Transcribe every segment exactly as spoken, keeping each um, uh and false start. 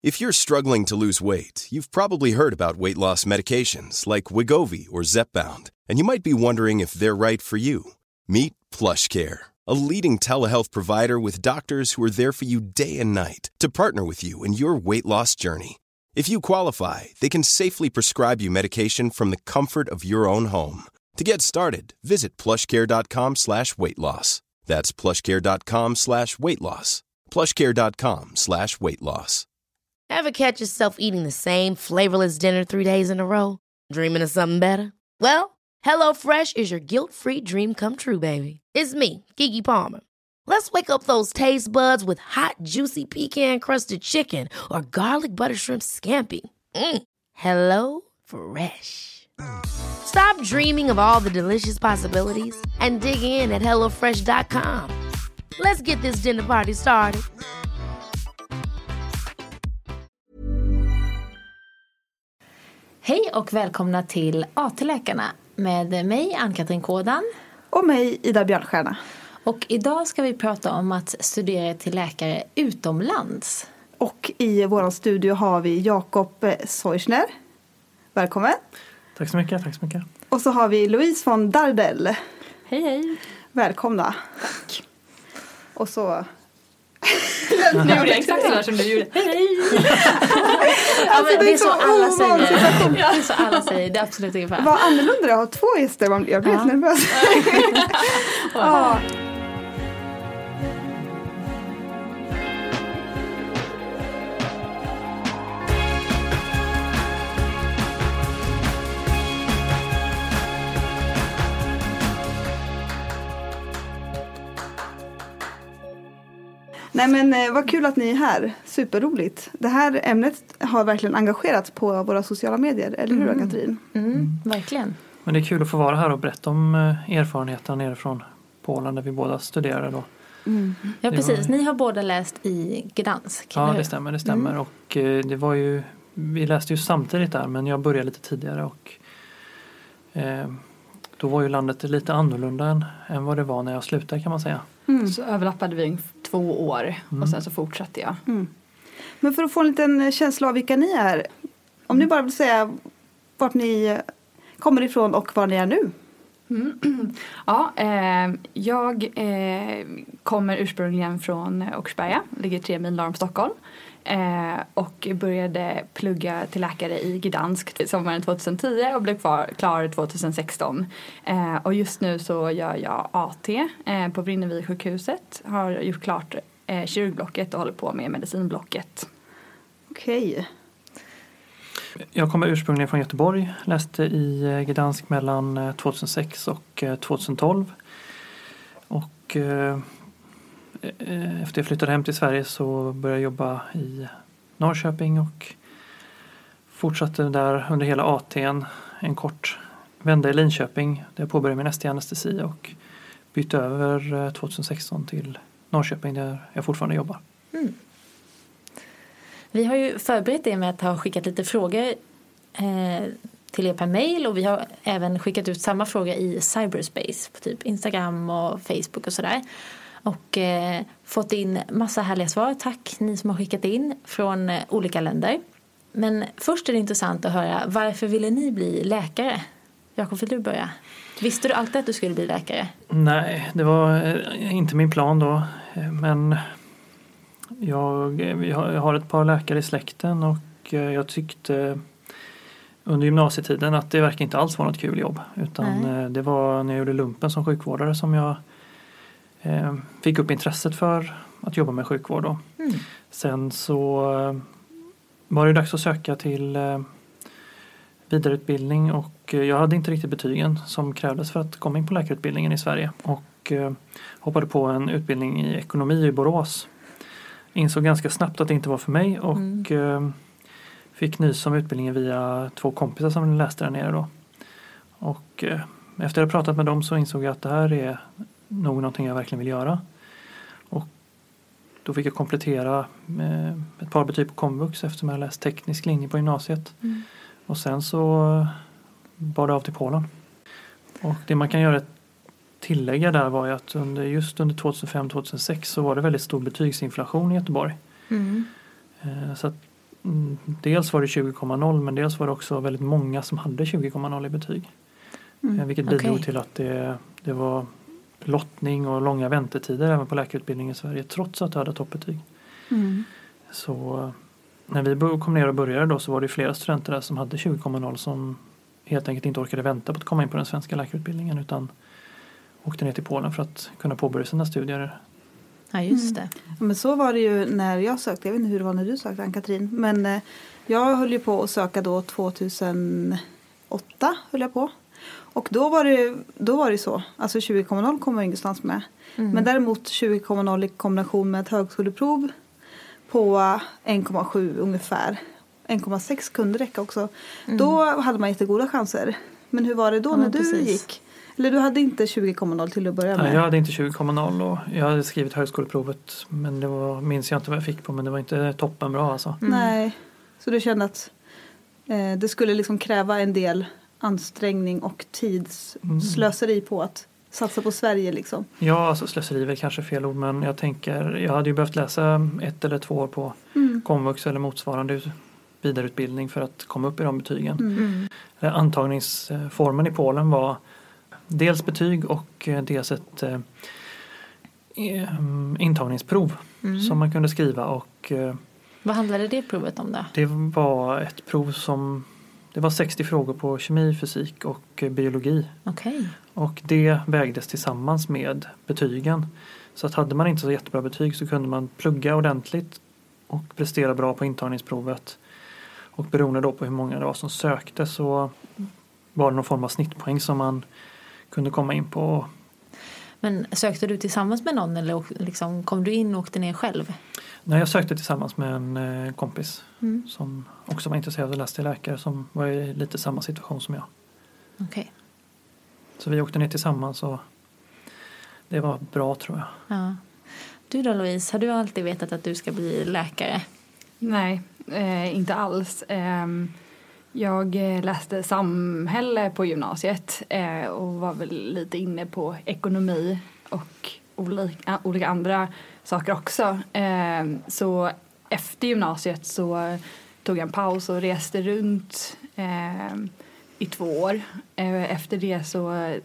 If you're struggling to lose weight, you've probably heard about weight loss medications like Wegovy or Zepbound, and you might be wondering if they're right for you. Meet PlushCare, a leading telehealth provider with doctors who are there for you day and night to partner with you in your weight loss journey. If you qualify, they can safely prescribe you medication from the comfort of your own home. To get started, visit plushcare.com slash weight loss. That's plushcare.com slash weight loss. plushcare.com slash weight loss. Ever catch yourself eating the same flavorless dinner three days in a row? Dreaming of something better? Well, HelloFresh is your guilt-free dream come true, baby. It's me, Keke Palmer. Let's wake up those taste buds with hot, juicy pecan-crusted chicken or garlic butter shrimp scampi. Mm. Hello Fresh. Stop dreaming of all the delicious possibilities and dig in at hello fresh dot com. Let's get this dinner party started. Hej och välkomna till A T-läkarna med mig, Ann-Katrin Kådan. Och mig, Ida Björnstjärna. Och idag ska vi prata om att studera till läkare utomlands. Och i vår studio har vi Jakob Seuchner. Välkommen. Tack så mycket, tack så mycket. Och så har vi Louise von Dardel. Hej, hej. Välkomna. Tack. Och så... Nu gjorde jag exakt så där som du gjorde. Hej, hej. Ja, men det är så alla säger. Det är så alla säger. Det är absolut ungefär. Vad annorlunda att ha två gäster. Jag blir helt nervös. Ja. Nej men vad kul att ni är här. Superroligt. Det här ämnet har verkligen engagerat på våra sociala medier. Eller hur, mm. Katrin? Mm, verkligen. Men det är kul att få vara här och berätta om erfarenheten nere från Polen där vi båda studerade då. Mm. Ja precis, var... ni har båda läst i Gdansk. Ja det stämmer, det stämmer. Mm. Och det var ju, vi läste ju samtidigt där men jag började lite tidigare och eh, då var ju landet lite annorlunda än, än vad det var när jag slutade kan man säga. Mm. Så överlappade vi två år mm. och sen så fortsatte jag. Mm. Men för att få en liten känsla av vilka ni är. Om ni bara vill säga vart ni kommer ifrån och var ni är nu. Mm. Ja, eh, jag eh, kommer ursprungligen från Åkersberga. Ligger tre mil norr om Stockholm. Eh, och började plugga till läkare i Gdansk sommaren tjugohundratio och blev klar, klar tjugohundrasexton. Eh, och just nu så gör jag A T eh, på Vrinnevi sjukhuset. Har gjort klart eh, kirurgblocket och håller på med medicinblocket. Okej. Jag kommer ursprungligen från Göteborg. Läste i Gdansk mellan tjugohundrasex och tjugotolv. Och... Eh, Efter jag flyttade hem till Sverige så började jag jobba i Norrköping och fortsatte där under hela A T:n. En kort vända i Linköping där jag påbörjade min anestesi och bytte över tjugohundrasexton till Norrköping där jag fortfarande jobbar. Mm. Vi har ju förberett det med att ha skickat lite frågor eh, till er per mail och vi har även skickat ut samma fråga i cyberspace på typ Instagram och Facebook och sådär. Och eh, fått in massa härliga svar. Tack ni som har skickat in från eh, olika länder. Men först är det intressant att höra, varför ville ni bli läkare? Jakob, vill du börja? Visste du alltid att du skulle bli läkare? Nej, det var eh, inte min plan då. Men jag, jag har ett par läkare i släkten och eh, jag tyckte under gymnasietiden att det verkar inte alls var något kul jobb. Utan eh, det var när jag gjorde lumpen som sjukvårdare som jag fick upp intresset för att jobba med sjukvård då. Mm. Sen så var det dags att söka till vidareutbildning och jag hade inte riktigt betygen som krävdes för att komma in på läkarutbildningen i Sverige och hoppade på en utbildning i ekonomi i Borås. Insåg ganska snabbt att det inte var för mig och mm. fick nys om utbildningen via två kompisar som läste där nere då. Och efter att jag pratat med dem så insåg jag att det här är nog någonting jag verkligen vill göra. Och då fick jag komplettera med ett par betyg på komvux eftersom jag läst teknisk linje på gymnasiet. Mm. Och sen så bar det av till Polen. Och det man kan göra ett tillägga där var ju att under, just under tjugohundrafem tjugohundrasex så var det väldigt stor betygsinflation i Göteborg. Mm. Så att mm, dels var det tjugo komma noll men dels var det också väldigt många som hade tjugo komma noll i betyg. Mm. Vilket bidrog okay. till att det, det var lottning och långa väntetider även på läkarutbildningen i Sverige trots att du hade toppbetyg. Mm. Så när vi kom ner och började då så var det flera studenter där som hade tjugo komma noll som helt enkelt inte orkade vänta på att komma in på den svenska läkarutbildningen utan åkte ner till Polen för att kunna påbörja sina studier. Ja, just det. Mm. Ja, men så var det ju när jag sökte. Jag vet inte hur det var när du sökte, Ann-Katrin. Men eh, jag höll ju på att söka då tjugohundraåtta höll jag på. Och då var det, då var det så. Alltså tjugo komma noll kom jag ingenstans med. Mm. Men däremot tjugo komma noll i kombination med ett högskoleprov på en komma sju ungefär. en komma sex kunde räcka också. Mm. Då hade man jättegoda chanser. Men hur var det då ja, när du precis. gick? Eller du hade inte tjugo komma noll till att börja med? Nej, jag hade inte tjugo komma noll och jag hade skrivit högskoleprovet. Men det var, minns jag inte vad jag fick på, men det var inte toppen bra alltså. Mm. Nej, så du kände att eh, det skulle liksom kräva en del ansträngning och tidsslöseri mm. på att satsa på Sverige liksom? Ja, alltså slöseri är väl kanske fel ord, men jag tänker, jag hade ju behövt läsa ett eller två år på mm. komvux eller motsvarande vidareutbildning för att komma upp i de betygen. Mm. Antagningsformen i Polen var dels betyg och dels ett eh, intagningsprov mm. som man kunde skriva. Och, eh, vad handlade det provet om då? Det var ett prov som, det var sextio frågor på kemi, fysik och eh, biologi. Okay. Och det vägdes tillsammans med betygen. Så att hade man inte så jättebra betyg så kunde man plugga ordentligt och prestera bra på intagningsprovet. Och beroende då på hur många det var som sökte så var det någon form av snittpoäng som man kunde komma in på. Men sökte du tillsammans med någon eller liksom, kom du in och åkte ner själv? Nej, jag sökte tillsammans med en eh, kompis mm. som också var intresserad av att läsa till läkare som var i lite samma situation som jag. Okej. Okay. Så vi åkte ner tillsammans och det var bra tror jag. Ja. Du då Louise, har du alltid vetat att du ska bli läkare? Nej, eh, inte alls. Eh, jag läste samhälle på gymnasiet eh, och var väl lite inne på ekonomi och olika, olika andra saker också. Eh, så efter gymnasiet så tog jag en paus och reste runt eh, i två år. Eh, efter det så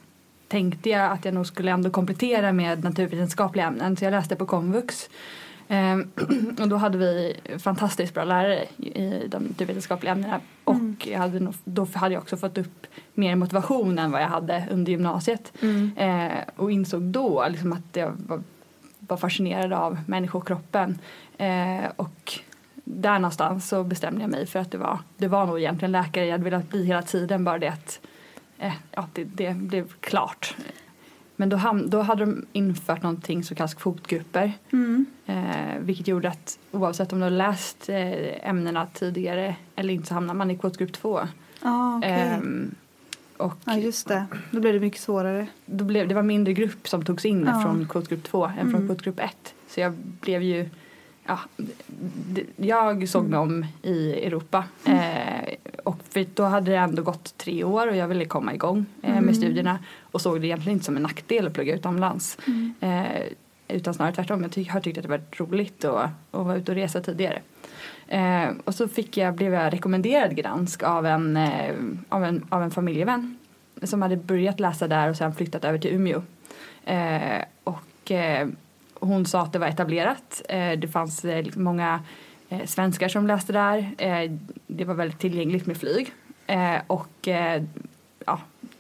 tänkte jag att jag nog skulle ändå komplettera med naturvetenskapliga ämnen. Så jag läste på komvux. Um, och då hade vi fantastiskt bra lärare i de naturvetenskapliga ämnena. Och mm. jag hade nog, då hade jag också fått upp mer motivation än vad jag hade under gymnasiet. Mm. Uh, och insåg då liksom, att jag var, var fascinerad av människokroppen. Uh, och där någonstans så bestämde jag mig för att det var, det var nog egentligen läkare jag hade velat bli hela tiden. Bara det att uh, ja, det, det blev klart. Men då, ham- då hade de infört någonting som kallas kvotgrupper. Mm. Eh, vilket gjorde att oavsett om du har läst eh, ämnena tidigare eller inte så hamnar man i kvotgrupp två. Ah, okay. eh, och ja, just det. Då blev det mycket svårare. Då blev, det var mindre grupp som togs in ah. från kvotgrupp två än från mm. kvotgrupp ett. Så jag blev ju... Ja, d- jag såg mig om i Europa. Eh, och för då hade det ändå gått tre år och jag ville komma igång eh, med mm. studierna. Och såg det egentligen inte som en nackdel att plugga utomlands. Mm. Eh, utan snarare tvärtom. Jag ty- har tyckt att det var roligt att, att vara ute och resa tidigare. Eh, och så fick jag, blev jag rekommenderad Gdansk av en, eh, av, en, av en familjevän. Som hade börjat läsa där och sen flyttat över till Umeå. Eh, och... Eh, Hon sa att det var etablerat. Det fanns många svenskar som läste där. Det var väldigt tillgängligt med flyg. Och ja,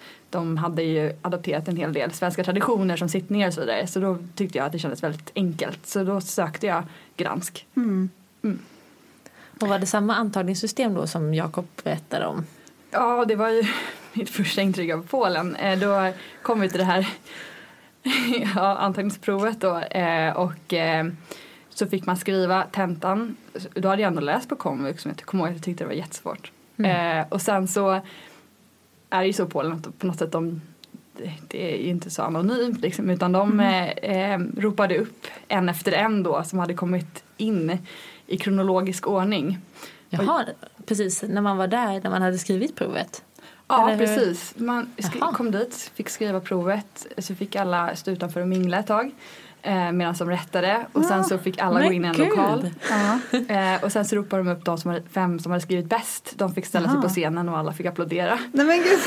de hade ju adopterat en hel del svenska traditioner som sittningar och så vidare. Så då tyckte jag att det kändes väldigt enkelt. Så då sökte jag Gdansk. Mm. Mm. Och var det samma antagningssystem då som Jakob berättade om? Ja, det var ju mitt första intryck av Polen. Då kom vi till det här... ja, antagningsprovet då eh, och eh, så fick man skriva tentan. Då hade jag ändå läst på komvux som jag kommer ihåg att jag tyckte det var jättesvårt. Mm. Eh, och sen så är det ju så på Polen att på något sätt de, det är ju inte så anonymt liksom, utan de mm. eh, ropade upp en efter en då som hade kommit in i kronologisk ordning. Jaha, precis när man var där, när man hade skrivit provet. Ja, precis. Man sk- kom dit, fick skriva provet, så fick alla stå utanför och mingla ett tag. eh, medan de rättade. Och sen så fick alla Men gå in i en gud. lokal. Ja. Eh, och sen så ropade de upp de som hade, fem som hade skrivit bäst. De fick ställa sig Aha. på scenen och alla fick applådera. Nej men gud.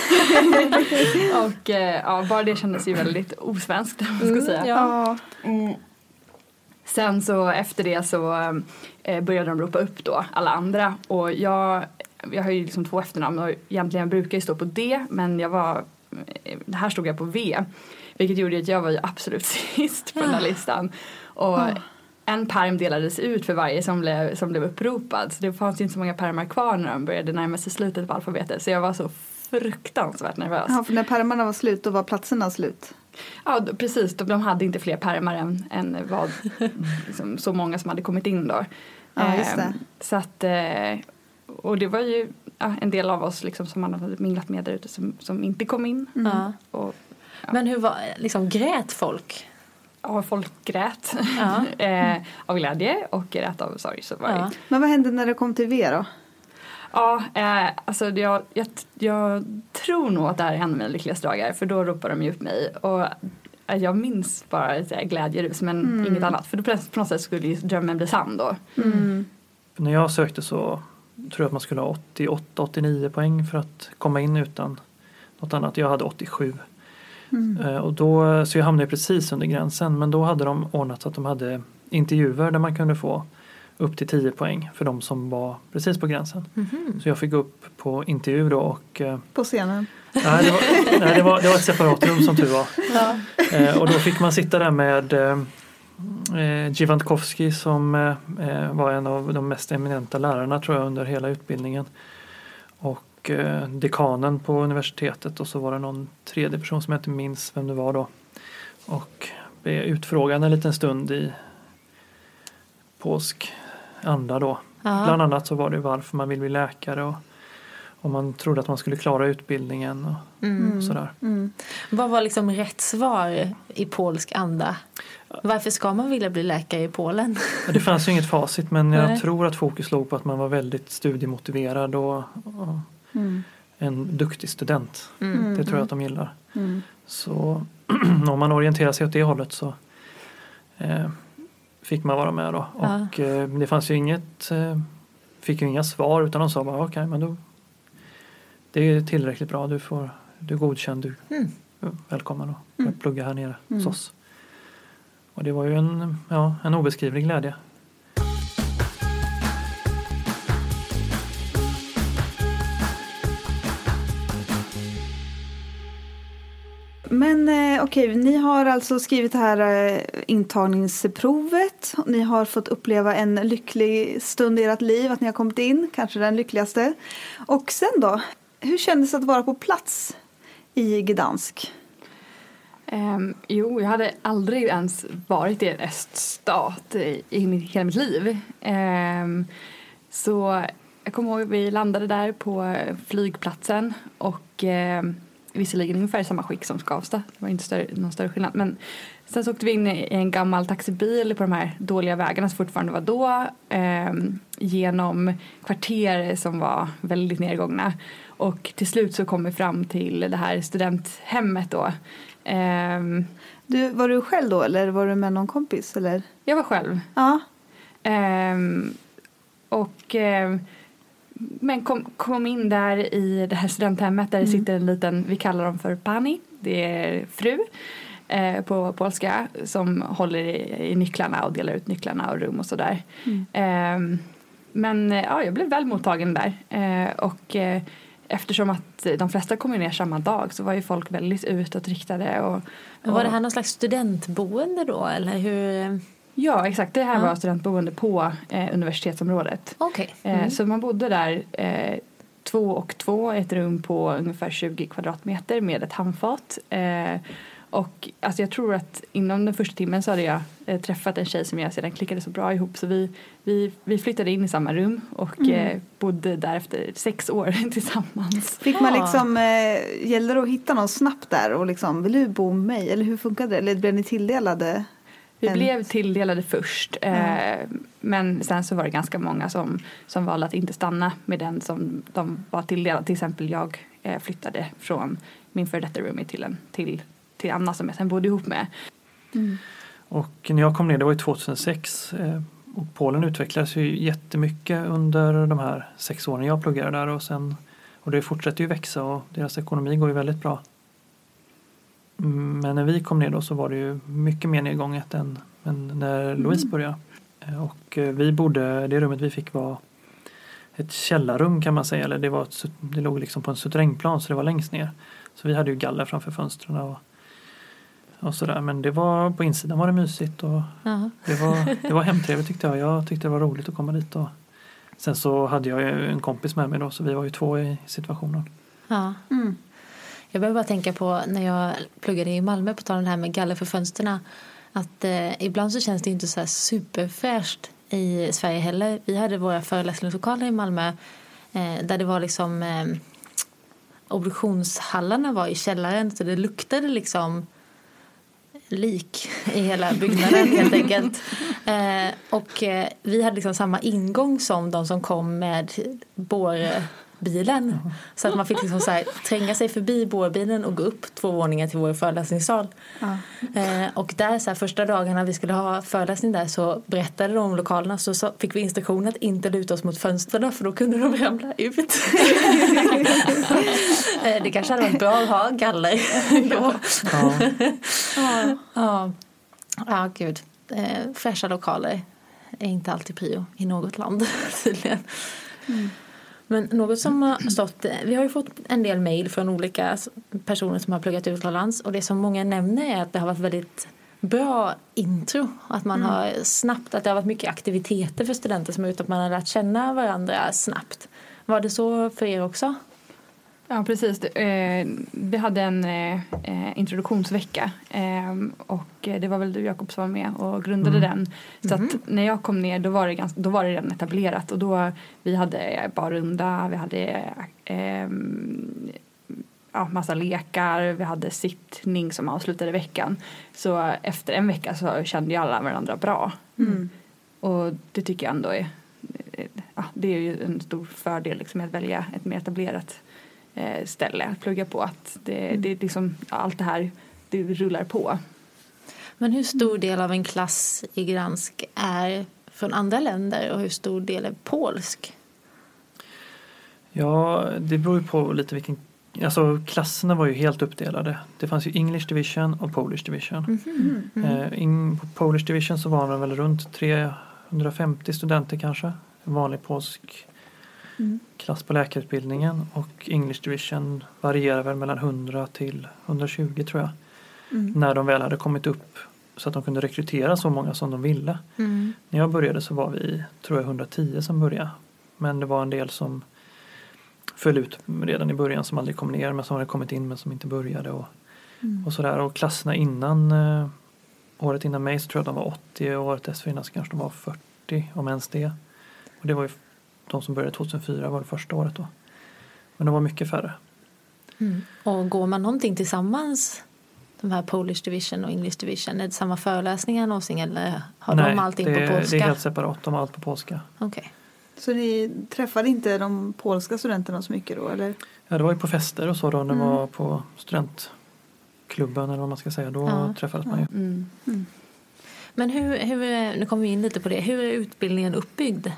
Och eh, ja, bara det kändes ju väldigt osvenskt, om man ska säga. Ja. Ja. Mm. Sen så efter det så eh, började de ropa upp då alla andra. Och jag, jag har ju liksom två efternamn och egentligen brukar jag stå på D, men jag var, här stod jag på V. Vilket gjorde att jag var ju absolut sist på den här listan. Och Ja. en perm delades ut för varje som blev, som blev uppropad. Så det fanns ju inte så många permar kvar när de började närma sig slutet på alfabetet. Så jag var så fruktansvärt nervös. Ja, för när pärmarna var slut då var platserna slut. Ja, d- precis. De, de hade inte fler pärmar än, än vad, liksom, så många som hade kommit in då. Ja, just det. Ehm, så att, eh, och det var ju ja, en del av oss liksom, som man hade minglat med där ute som, som inte kom in. Ja. Och Men hur var, liksom grät folk? ja, folk grät Ja. eh, av glädje och grät av sorg. Så var Ja. det. Men vad hände när det kom till V då? Ja, eh, alltså jag, jag, jag tror nog att det här är en av mina lyckligaste dagar. För då ropade de ju upp mig. Och eh, jag minns bara ett eh, glädjerus men Mm. inget annat. För då på, på något sätt skulle ju drömmen bli sann då. Mm. När jag sökte så tror jag att man skulle ha åttioåtta åttionio poäng för att komma in utan något annat. Jag hade åttiosju. Mm. Eh, Och då, så jag hamnade precis under gränsen. Men då hade de ordnat så att de hade intervjuer där man kunde få upp till tio poäng för de som var precis på gränsen. Mhm. Så jag fick gå upp på intervju då och eh, På scenen. nej, det, var, nej, det, var, det var ett separat rum som tur var. Ja. Eh, och då fick man sitta där med eh, eh, Givantkovsky som eh, var en av de mest eminenta lärarna tror jag under hela utbildningen. Och eh, dekanen på universitetet och så var det någon tredje person som jag inte minns vem det var då. Och blev utfrågad en liten stund i polsk anda då. Ja. Bland annat så var det varför man vill bli läkare och om man trodde att man skulle klara utbildningen och, Mm. och sådär. Mm. Vad var liksom rätt svar i polsk anda? Varför ska man vilja bli läkare i Polen? Ja, det fanns ju inget facit men Nej. jag tror att fokus låg på att man var väldigt studiemotiverad och, och Mm. en duktig student. Mm. Det tror jag att de gillar. Mm. Så om man orienterar sig åt det hållet så eh, fick man vara med då. Ja. Och eh, det fanns ju inget, eh, fick ju inga svar utan de sa bara okej okay, men då det är tillräckligt bra, du får du är godkänd, du Mm. välkommen då Mm. att plugga här nere Mm. hos oss. Och det var ju en, ja, en obeskrivlig glädje. Men eh, okej, ni har alltså skrivit det här eh, intagningsprovet. Ni har fått uppleva en lycklig stund i ert liv, att ni har kommit in, kanske den lyckligaste. Och sen då, hur kändes det att vara på plats i Gdansk? Um, jo, jag hade aldrig ens varit i en öststat i, i mitt, hela mitt liv. Um, så jag kommer ihåg att vi landade där på flygplatsen och um, visserligen ungefär i samma skick som Skavsta. Det var inte större, någon större skillnad. Men sen så åkte vi in i en gammal taxibil på de här dåliga vägarna som fortfarande var då. Um, genom kvarter som var väldigt nedgångna. Och till slut så kom vi fram till det här studenthemmet då. Um, Du, var du själv då eller var du med någon kompis? Eller? jag var själv. Ja. Um, och um, men kom, kom in där i det här studenthemmet där det sitter en liten, vi kallar dem för pani, det är fru eh, på polska som håller i, i nycklarna och delar ut nycklarna och rum och sådär. Mm. Um, men ja, jag blev väl mottagen där uh, och uh, eftersom att de flesta kom ner samma dag så var ju folk väldigt utåtriktade. Och, och Men var det här någon slags studentboende då? Eller hur? ja, exakt. Det här Ja. var studentboende på eh, universitetsområdet. Okej. Eh, Mm. så man bodde där eh, två och två, ett rum på ungefär tjugo kvadratmeter med ett handfat. Eh, och alltså jag tror att inom den första timmen så hade jag eh, träffat en tjej som jag sedan klickade så bra ihop. Så vi, vi, vi flyttade in i samma rum och Mm. eh, bodde där efter sex år tillsammans. Fick man Ja. liksom, eh, gällde det att hitta någon snabbt där och liksom, vill du bo med mig? Eller hur funkade det? Eller blev ni tilldelade? Vi en- blev tilldelade först, eh, men sen så var det ganska många som, som valde att inte stanna med den som de var tilldelade. Till exempel jag eh, flyttade från min före detta roomie till, en, till, till Anna som jag sen bodde ihop med. Mm. Och när jag kom ner, det var ju tjugohundrasex, eh, och Polen utvecklades ju jättemycket under de här sex åren jag pluggade där, och sen och det fortsätter ju växa och deras ekonomi går ju väldigt bra. Men när vi kom ner då så var det ju mycket mer nedgånget än, än när Louise började. Och vi bodde, det rummet vi fick var ett källarrum kan man säga, eller det, var ett, det låg liksom på en suterrängplan så det var längst ner. Så vi hade ju galler framför fönstren och, och sådär. Men det var, på insidan var det mysigt och det var, det var hemtrevligt tyckte jag. Jag tyckte det var roligt att komma dit. Och sen så hade jag ju en kompis med mig då, så vi var ju två i situationen. Ja. Mm. Jag behöver bara tänka på när jag pluggade i Malmö, på tal om det här med galler för fönsterna, att eh, ibland så känns det inte så här superfräscht i Sverige heller. Vi hade våra föreläsningslokaler i Malmö eh, där det var liksom eh, obduktionshallarna var i källaren, så det luktade liksom lik i hela byggnaden helt enkelt. Eh, och eh, vi hade liksom samma ingång som de som kom med bårbilen. Så att man fick liksom så här, tränga sig förbi bårbilen och gå upp två våningar till vår föreläsningssal. Ja. Eh, och där så här, första dagarna vi skulle ha föreläsning där så berättade de om lokalerna, så, så fick vi instruktioner att inte luta oss mot fönstren för då kunde de ramla ut. eh, det kanske hade varit bra att ha galler. ja. Ja. Ja. Ja. Ja, gud. Eh, fräscha lokaler är inte alltid prio i något land tydligen. Mm. Men något som har stått, vi har ju fått en del mejl från olika personer som har pluggat utomlands, och det som många nämner är att det har varit väldigt bra intro, att man mm. har snabbt, att det har varit mycket aktiviteter för studenter som är ute, att man har lärt känna varandra snabbt. Var det så för er också? Ja, precis. Vi hade en introduktionsvecka och det var väl du, Jakob, som var med och grundade mm. den. Så att mm. när jag kom ner då var det, ganska, då var det redan etablerat, och då vi hade barrunda, vi hade eh, ja, massa lekar, vi hade sittning som avslutade veckan. Så efter en vecka så kände ju alla varandra bra. Mm. Och det tycker jag ändå är, ja, det är ju en stor fördel liksom, att välja ett mer etablerat ställe att plugga på, att det, det är liksom allt det här det rullar på. Men hur stor del av en klass i Gdansk är från andra länder och hur stor del är polsk? Ja, det beror ju på lite vilken, alltså klasserna var ju helt uppdelade. Det fanns ju English Division och Polish Division. Mm-hmm. Mm. Eh, in, på Polish Division så var det väl runt trehundrafemtio studenter kanske, en vanlig polsk Mm. klass på läkarutbildningen, och English Division varierar väl mellan hundra till hundratjugo tror jag. Mm. När de väl hade kommit upp så att de kunde rekrytera så många som de ville. Mm. När jag började så var vi, tror jag, hundratio som började. Men det var en del som föll ut redan i början som aldrig kom ner, men som hade kommit in men som inte började och, mm. och sådär. Och klasserna innan eh, året innan mig så tror jag de var åttio, och året dessförinnan så kanske de var fyrtio, om ens det. Och det var ju de som började tjugohundrafyra var det första året då. Men det var mycket färre. Mm. Och går man någonting tillsammans, de här Polish Division och English Division, är det samma föreläsningar någonsin, eller har Nej, de allting det, på polska? Nej, det är helt separat. De har allt på polska. Okej. Okay. Så ni träffade inte de polska studenterna så mycket då, eller? Ja, det var ju på fester och så då, när mm. var på studentklubben eller vad man ska säga. Då ja. träffades ja. man ju. Mm. Mm. Men hur, hur, nu kommer vi in lite på det. Hur är utbildningen uppbyggd?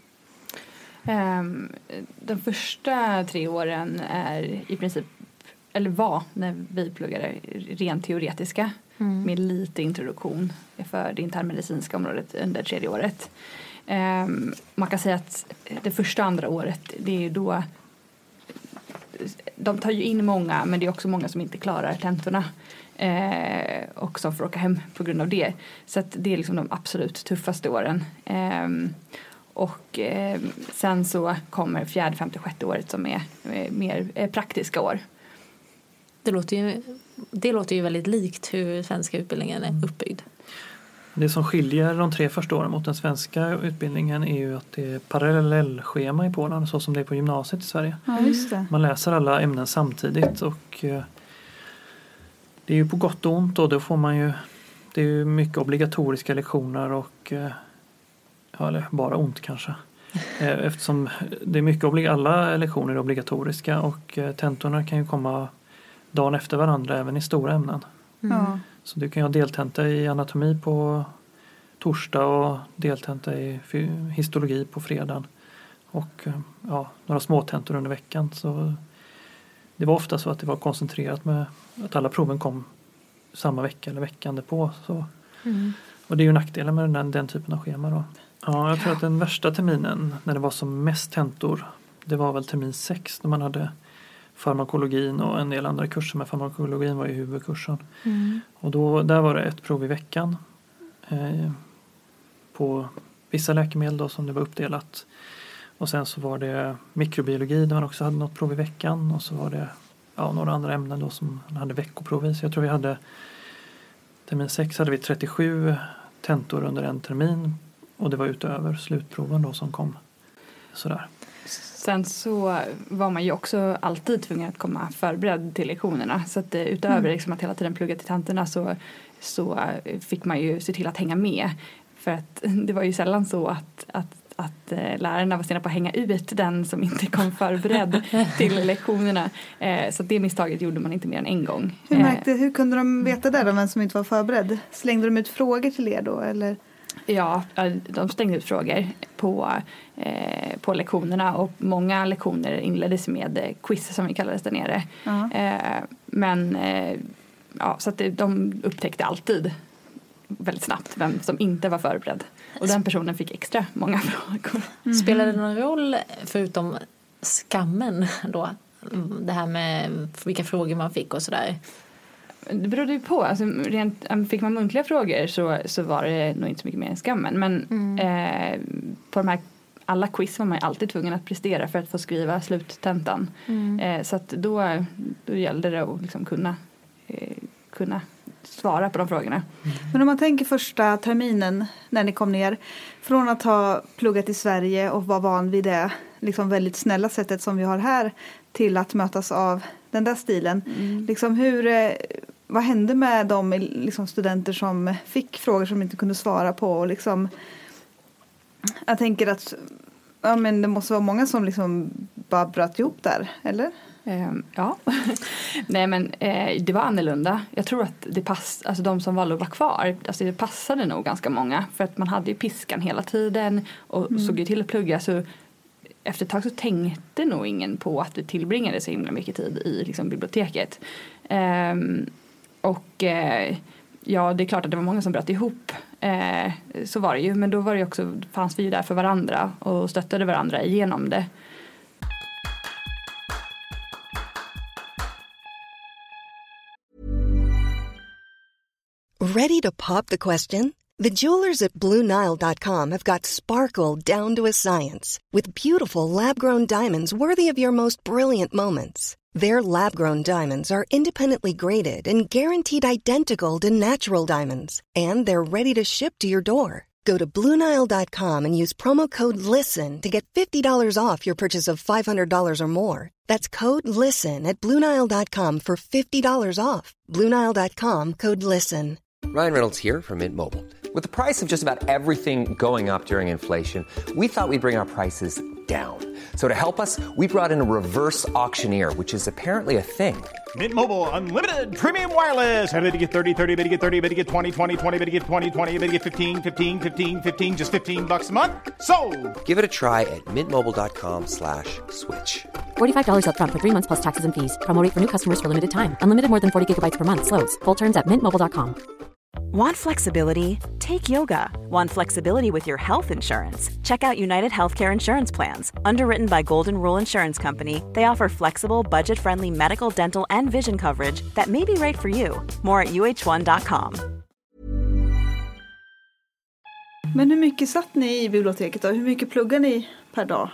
Um, de första tre åren är i princip, eller var när vi pluggade, rent teoretiska mm. med lite introduktion för det internmedicinska området under tredje året. Um, man kan säga att det första och andra året, det är ju då de tar ju in många, men det är också många som inte klarar tentorna eh, och som får åka hem på grund av det. Så att det är liksom de absolut tuffaste åren. Um, Och eh, sen så kommer fjärde, femte, sjätte året som är eh, mer eh, praktiska år. Det låter ju, det låter ju väldigt likt hur svenska utbildningen är uppbyggd. Det som skiljer de tre första åren mot den svenska utbildningen är ju att det är parallellschema i Polen, så som det är på gymnasiet i Sverige. Ja, just det. Man läser alla ämnen samtidigt, och eh, det är ju på gott och ont, och då får man ju, det är ju mycket obligatoriska lektioner och eh, ja, eller bara ont kanske. Eftersom det är mycket oblig- alla lektioner är obligatoriska, och tentorna kan ju komma dagen efter varandra även i stora ämnen. Mm. Så du kan ju ha deltenta i anatomi på torsdag och deltenta i histologi på fredagen. Och ja, några småtentor under veckan. Så det var ofta så att det var koncentrerat med att alla proven kom samma vecka eller veckan därpå. Så. Mm. Och det är ju nackdelen med den, den typen av schema då. Ja, jag tror att den värsta terminen när det var som mest tentor, det var väl termin sex när man hade farmakologin och en del andra kurser, med farmakologin var ju huvudkursen. Mm. Och då, där var det ett prov i veckan eh, på vissa läkemedel då, som det var uppdelat. Och sen så var det mikrobiologi där man också hade något prov i veckan. Och så var det ja, några andra ämnen då som man hade veckoprov i. Så jag tror vi hade termin sex hade vi trettiosju tentor under en termin. Och det var utöver slutproven då som kom sådär. Sen så var man ju också alltid tvungen att komma förberedd till lektionerna. Så att utöver mm. liksom att hela tiden plugga till tanterna så, så fick man ju se till att hänga med. För att det var ju sällan så att, att, att lärarna var sena på att hänga ut den som inte kom förberedd till lektionerna. Så det misstaget gjorde man inte mer än en gång. Hur, märkte, hur kunde de veta det då, vem som inte var förberedd? Slängde de ut frågor till er då eller? Ja, de stängde ut frågor på, eh, på lektionerna och många lektioner inleddes med quiz som vi kallades där nere. Uh-huh. Eh, men eh, ja, så att det, de upptäckte alltid väldigt snabbt vem som inte var förberedd. Och den personen fick extra många frågor. Mm. Spelade det någon roll förutom skammen då? Det här med vilka frågor man fick och sådär? Det berodde ju på. Alltså, rent, fick man muntliga frågor så, så var det nog inte så mycket mer än skammen. Men mm. eh, på de här alla quiz var man alltid tvungen att prestera för att få skriva sluttentan. Mm. Eh, så att då, då gällde det att liksom kunna, eh, kunna svara på de frågorna. Mm. Men om man tänker första terminen när ni kom ner. Från att ha pluggat i Sverige och vara van vid det liksom väldigt snälla sättet som vi har här. Till att mötas av den där stilen. Mm. Liksom hur, vad hände med de liksom studenter som fick frågor som inte kunde svara på? Och liksom, jag tänker att ja, men det måste vara många som liksom bara bröt ihop där, eller? Um, ja, nej men eh, det var annorlunda. Jag tror att det pass, alltså de som valde att vara kvar, alltså det passade nog ganska många. För att man hade ju piskan hela tiden och mm. såg ju till att plugga så efter ett tag så tänkte nog ingen på att vi tillbringade så himla mycket tid i liksom, biblioteket. Um, och uh, ja, det är klart att det var många som bröt ihop. Uh, så var det ju. Men då var det också, fanns vi ju där för varandra och stöttade varandra igenom det. Ready to pop the question? The jewelers at Blue Nile dot com have got sparkle down to a science with beautiful lab-grown diamonds worthy of your most brilliant moments. Their lab-grown diamonds are independently graded and guaranteed identical to natural diamonds, and they're ready to ship to your door. Go to Blue Nile dot com and use promo code LISTEN to get fifty dollars off your purchase of five hundred dollars or more. That's code LISTEN at Blue Nile dot com for fifty dollars off. Blue Nile dot com, code LISTEN. Ryan Reynolds here from Mint Mobile. With the price of just about everything going up during inflation, we thought we'd bring our prices down. So to help us, we brought in a reverse auctioneer, which is apparently a thing. Mint Mobile Unlimited Premium Wireless. How to get thirty, thirty, how to get thirty, how to get twenty, twenty, twenty, how to get twenty, twenty, how to get fifteen, fifteen, fifteen, fifteen, just fifteen bucks a month? Sold! Give it a try at mintmobile.com slash switch. forty-five dollars up front for three months plus taxes and fees. Promo rate for new customers for limited time. Unlimited more than forty gigabytes per month. Slows full terms at mint mobile dot com. Want flexibility? Take yoga. Want flexibility with your health insurance? Check out United Healthcare Insurance Plans. Underwritten by Golden Rule Insurance Company, they offer flexible, budget-friendly medical, dental, and vision coverage that may be right for you. More at u h one dot com. Men hur mycket satt ni i biblioteket då? Hur mycket pluggar ni per dag?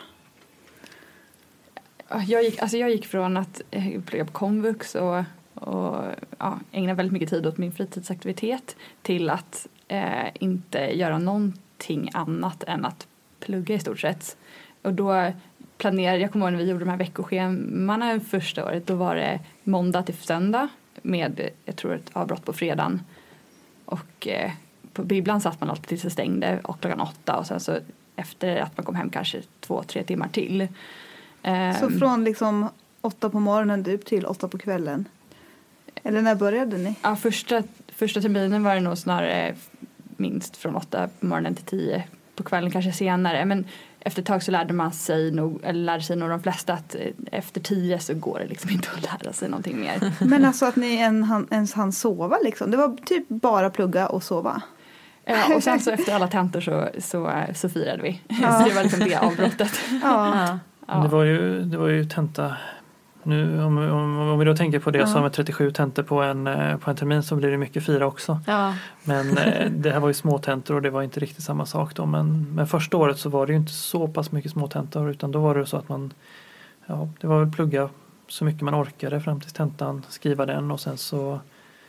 Jag gick, alltså jag gick från att plugga på komvux och och ja, ägna väldigt mycket tid åt min fritidsaktivitet till att eh, inte göra någonting annat än att plugga i stort sett. Och då planerade, jag kommer ihåg när vi gjorde de här veckoschemana första året, då var det måndag till söndag med, jag tror ett avbrott på fredagen. Och eh, på bibblan satt man alltid tills det stängde och klockan åtta och sen så efter att man kom hem kanske två, tre timmar till. Eh, så från liksom åtta på morgonen typ till åtta på kvällen? Eller när började ni? Ja, första, första terminen var det nog snarare minst från åtta på morgonen till tio på kvällen, kanske senare. Men efter ett tag så lärde man sig nog, eller lärde sig nog de flesta att efter tio så går det liksom inte att lära sig någonting mer. Men alltså att ni en, ens hann sova liksom? Det var typ bara plugga och sova? Ja, och sen så efter alla tentor så, så, så firade vi. Ja. Så det var liksom det avbrottet. Ja. Ja. Det var ju, det var ju tenta. Nu, om, om, om vi då tänker på det, ja. Som är trettiosju tentor på en, på en termin, så blir det mycket fira också. Ja. Men det här var ju små tentor och det var inte riktigt samma sak då. Men, men första året så var det ju inte så pass mycket små tentor, utan då var det så att man, ja, det var väl plugga så mycket man orkade fram till tentan, skriva den och sen så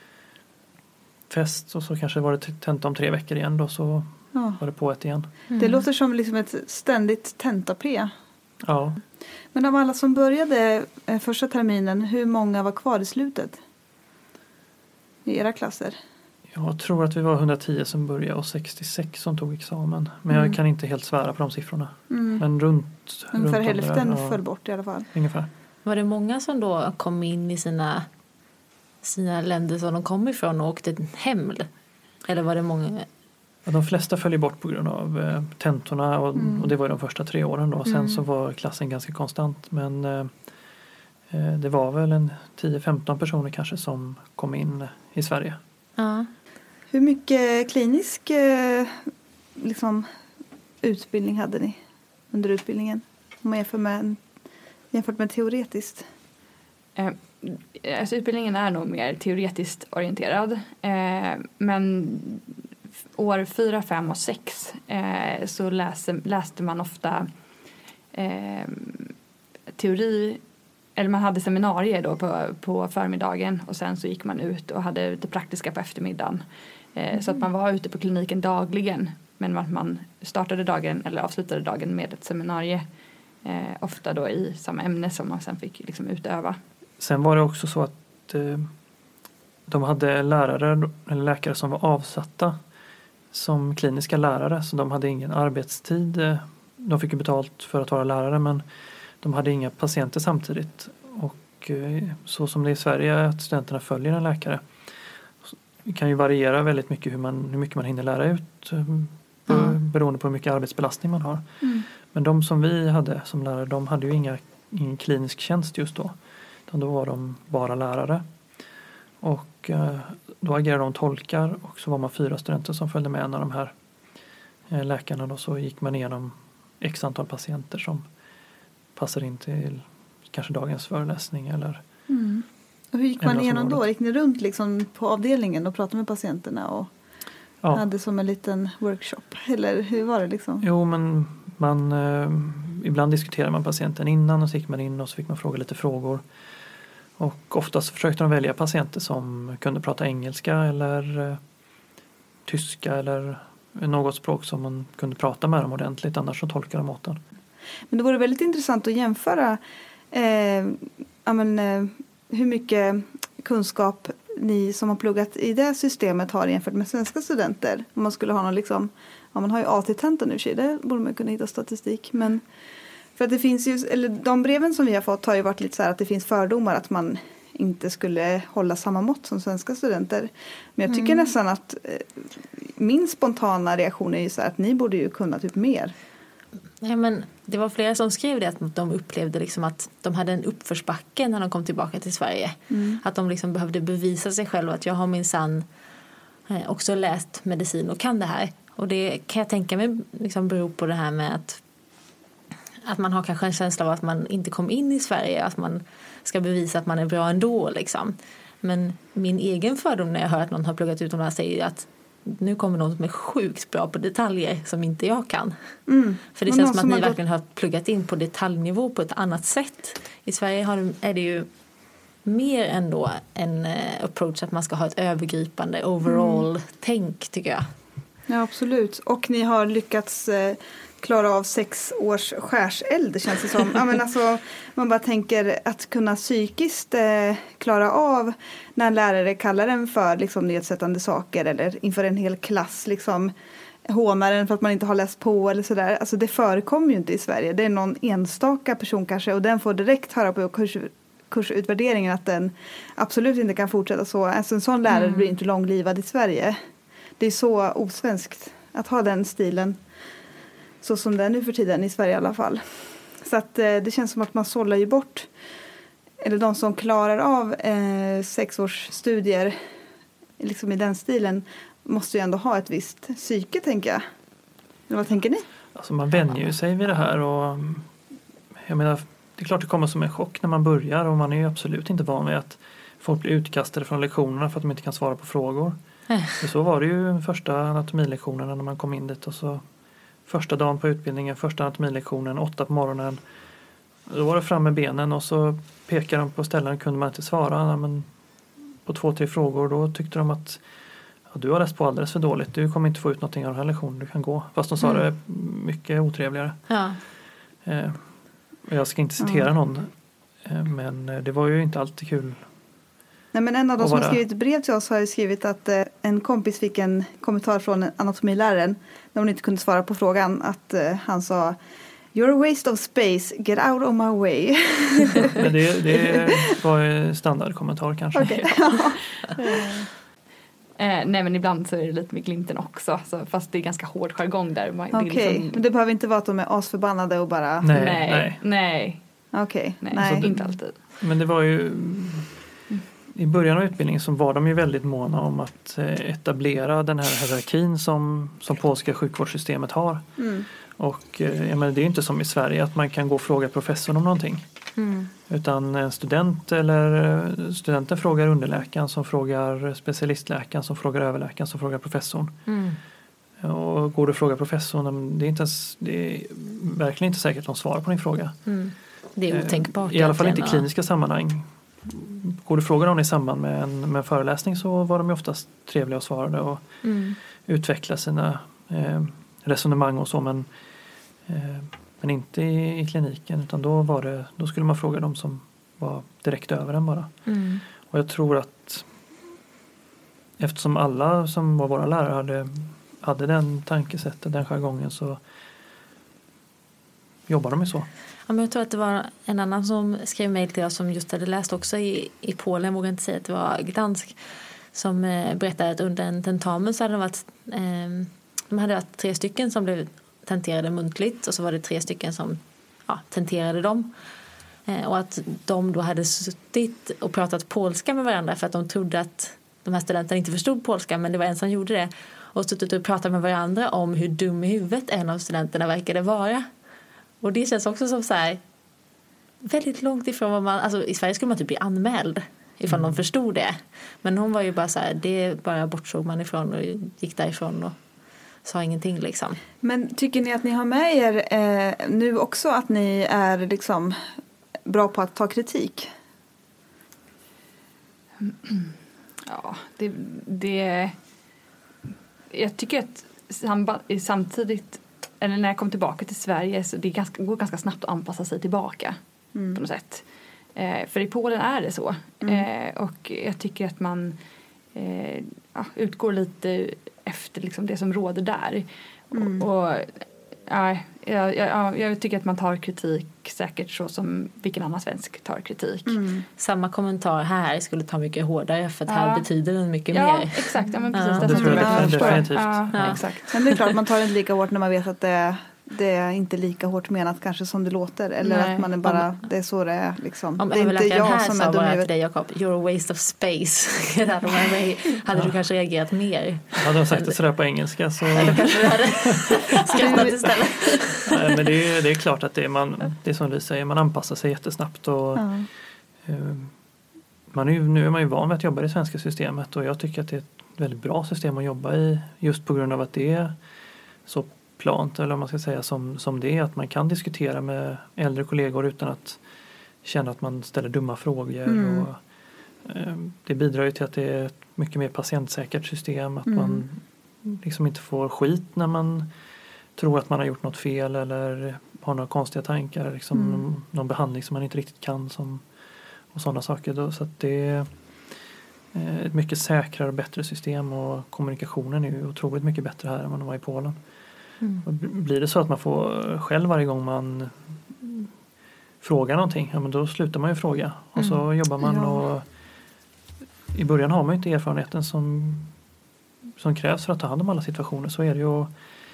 fest, och så kanske var det tenta om tre veckor igen då, så ja. Var det på ett igen. Mm. Det låter som liksom ett ständigt tentapre. Ja. Men av alla som började eh, första terminen, hur många var kvar i slutet? I era klasser? Jag tror att vi var hundratio som började och sextiosex som tog examen. Men mm. jag kan inte helt svära på de siffrorna. Mm. Men runt... Ungefär runt hälften där, ja. föll bort i alla fall. Ungefär. Var det många som då kom in i sina, sina länder som de kom ifrån och åkte hem? Eller var det många... Ja, de flesta föll bort på grund av eh, tentorna och, mm. och det var ju de första tre åren då. Sen mm. så var klassen ganska konstant, men eh, det var väl en tio femton personer kanske som kom in i Sverige. Ja. Hur mycket klinisk eh, liksom, utbildning hade ni under utbildningen? Om man jämför med, jämfört med teoretiskt. Eh, alltså utbildningen är nog mer teoretiskt orienterad. Eh, men år fyra, fem och sex eh, så läste, läste man ofta eh, teori, eller man hade seminarier då på, på förmiddagen och sen så gick man ut och hade det praktiska på eftermiddagen. Eh, mm. Så att man var ute på kliniken dagligen, men att man startade dagen eller avslutade dagen med ett seminarie, eh, ofta då i samma ämne som man sen fick liksom utöva. Sen var det också så att eh, de hade lärare eller läkare som var avsatta som kliniska lärare, så de hade ingen arbetstid. De fick ju betalt för att vara lärare, men de hade inga patienter samtidigt. Och så som det är i Sverige att studenterna följer en läkare, det kan ju variera väldigt mycket hur, man, hur mycket man hinner lära ut mm. beroende på hur mycket arbetsbelastning man har. Mm. Men de som vi hade som lärare, de hade ju inga, ingen klinisk tjänst just då. Utan då var de bara lärare. Och då agerade de tolkar och så var man fyra studenter som följde med en av de här läkarna. Då så gick man igenom x antal patienter som passar in till kanske dagens föreläsning. Eller mm. Och hur gick man igenom då? Gick ni runt liksom på avdelningen och pratade med patienterna och ja. hade som en liten workshop? Eller hur var det liksom? Jo, men man, eh, ibland diskuterade man patienten innan och så gick man in och så fick man fråga lite frågor. Och oftast försökte de välja patienter som kunde prata engelska eller eh, tyska eller något språk som man kunde prata med dem ordentligt, annars så tolkade de åt den. Men det vore väldigt intressant att jämföra eh, ja, men, eh, hur mycket kunskap ni som har pluggat i det systemet har jämfört med svenska studenter. Om man skulle ha någon liksom, ja, man har ju A T-tenta nu, så det borde man kunna hitta statistik, men för att det finns ju, eller de breven som vi har fått har ju varit lite så här att det finns fördomar att man inte skulle hålla samma mått som svenska studenter. Men jag tycker mm. nästan att eh, min spontana reaktion är ju så här att ni borde ju kunna typ mer. Ja, men det var flera som skrev det, att de upplevde liksom att de hade en uppförsbacke när de kom tillbaka till Sverige. Mm. Att de liksom behövde bevisa sig själva att jag har minsann eh, också läst medicin och kan det här. Och det kan jag tänka mig liksom beror på det här med att Att man har kanske en känsla av att man inte kom in i Sverige. Att man ska bevisa att man är bra ändå. Liksom. Men min egen fördom när jag hör att någon har pluggat utomlands är att nu kommer någon som är sjukt bra på detaljer som inte jag kan. Mm. För det känns som att ni verkligen har pluggat in på detaljnivå på ett annat sätt. I Sverige har, är det ju mer ändå en approach att man ska ha ett övergripande overall-tänk mm. tycker jag. Ja, absolut. Och ni har lyckats eh, klara av sex års skärseld, det känns det som. Ja, men alltså, man bara tänker att kunna psykiskt eh, klara av när en lärare kallar en för liksom, nedsättande saker eller inför en hel klass liksom, hånar en för att man inte har läst på eller sådär. Alltså det förekommer ju inte i Sverige. Det är någon enstaka person kanske och den får direkt höra på kurs, kursutvärderingen att den absolut inte kan fortsätta så. Alltså en sån lärare mm. blir inte långlivad i Sverige. Det är så osvenskt att ha den stilen så som det är nu för tiden i Sverige i alla fall. Så att eh, det känns som att man sållar ju bort, eller de som klarar av eh, sex års studier liksom i den stilen måste ju ändå ha ett visst psyke, tänker jag. Eller vad tänker ni? Alltså man vänjer ju sig vid det här och jag menar, det är klart det kommer som en chock när man börjar och man är ju absolut inte van vid att folk blir utkastade från lektionerna för att de inte kan svara på frågor. För så var det ju första anatomilektionerna när man kom in dit och så första dagen på utbildningen, första anatomilektionen, åtta på morgonen. Då var det fram med benen och så pekade de på ställen, kunde man inte svara. Men på två, tre frågor då tyckte de att ja, du har läst på alldeles för dåligt. Du kommer inte få ut någonting av den här lektionen, du kan gå. Fast de sa mm. det mycket otrevligare. Ja. Eh, jag ska inte citera mm. någon, eh, men det var ju inte alltid kul. Nej, men en av de som har skrivit brev till oss har ju skrivit att eh, en kompis fick en kommentar från anatomiläraren när hon inte kunde svara på frågan. Att eh, han sa "You're a waste of space, get out of my way." Men det, det var en standardkommentar kanske. Okay. Eh, nej, men ibland så är det lite med glimten också. Så, fast det är ganska hård jargong där. Okej, okay. liksom... men det behöver inte vara att de är asförbannade och bara... Nej, nej. nej. nej. Okej, okay. nej. nej. Så inte alltid. Men det var ju... I början av utbildningen så var de ju väldigt måna om att etablera den här hierarkin som, som polska sjukvårdssystemet har. Mm. Och jag menar, det är ju inte som i Sverige att man kan gå och fråga professorn om någonting. Mm. Utan en student eller studenten frågar underläkaren som frågar specialistläkaren som frågar överläkaren som frågar professorn. Mm. Och går du och frågar professorn, det är, inte ens, det är verkligen inte säkert att de svarar på din fråga. Mm. Det är otänkbart. I alla fall inte i kliniska sammanhang. Går du och frågar dem i samband med en, med en föreläsning så var de ju oftast trevliga och svarade och mm. utveckla sina eh, resonemang och så, men eh, men inte i, i kliniken, utan då var det, då skulle man fråga dem som var direkt över den bara. Mm. Och jag tror att eftersom alla som var våra lärare hade, hade den tankesättet, den jargongen, så jobbar de ju så. Ja, men jag tror att det var en annan som skrev mejl till oss som just hade läst också i, i Polen, jag vågar inte säga att det var Gdansk, som eh, berättade att under en tentamen så hade det varit, eh, de hade varit tre stycken som blev tenterade muntligt och så var det tre stycken som ja, tenterade dem. Eh, och att de då hade suttit och pratat polska med varandra för att de trodde att de här studenterna inte förstod polska, men det var en som gjorde det. Och suttit och pratat med varandra om hur dum i huvudet en av studenterna verkade vara. Och det känns också som så här väldigt långt ifrån vad man, alltså i Sverige skulle man typ bli anmäld ifall mm. de förstod det. Men hon var ju bara så här, det bara bortsåg man ifrån och gick därifrån och sa ingenting liksom. Men tycker ni att ni har med er eh, nu också att ni är liksom bra på att ta kritik? Ja, det, det jag tycker att samtidigt, eller när jag kom tillbaka till Sverige, så det ganska, går ganska snabbt att anpassa sig tillbaka mm. på något sätt. Eh, för i Polen är det så. Mm. Eh, och jag tycker att man eh, ja, utgår lite efter liksom det som råder där. Mm. Och, och ja, jag, jag, jag tycker att man tar kritik säkert så som vilken annan svensk tar kritik. Mm. Samma kommentar här skulle ta mycket hårdare för att ja. här betyder den mycket ja, mer. Exakt. Ja, men precis. Ja. Det tror jag definitivt. Ja, ja. Exakt. Men det är klart, man tar det inte lika hårt när man vet att det, det är inte lika hårt menat kanske som det låter. Eller Nej. att man är bara, om, det är så det är liksom. Om det är inte jag här som sa är dum i bara huvudet. till dig, Jakob, you're a waste of space. hade ja. du kanske reagerat mer? Hade de sagt det sådär på engelska så... Eller kanske du hade skrattat istället. Nej, men det är, det är klart att det är, man, det är som du säger, man anpassar sig jättesnabbt och ja. uh, man är ju, nu är man ju van vid att jobba i det svenska systemet och jag tycker att det är ett väldigt bra system att jobba i just på grund av att det är så plant, eller om man ska säga som, som det är, att man kan diskutera med äldre kollegor utan att känna att man ställer dumma frågor mm. och uh, det bidrar ju till att det är ett mycket mer patientsäkert system, att mm. man liksom inte får skit när man tror att man har gjort något fel eller har några konstiga tankar, liksom mm. någon, någon behandling som man inte riktigt kan som, och sådana saker. Då. Så att det är ett mycket säkrare och bättre system och kommunikationen är ju otroligt mycket bättre här än vad den var i Polen. Mm. Och blir det så att man får själv varje gång man frågar någonting, ja men då slutar man ju fråga. Och så mm. jobbar man ja. och i början har man ju inte erfarenheten som, som krävs för att ta hand om alla situationer. Så är det ju,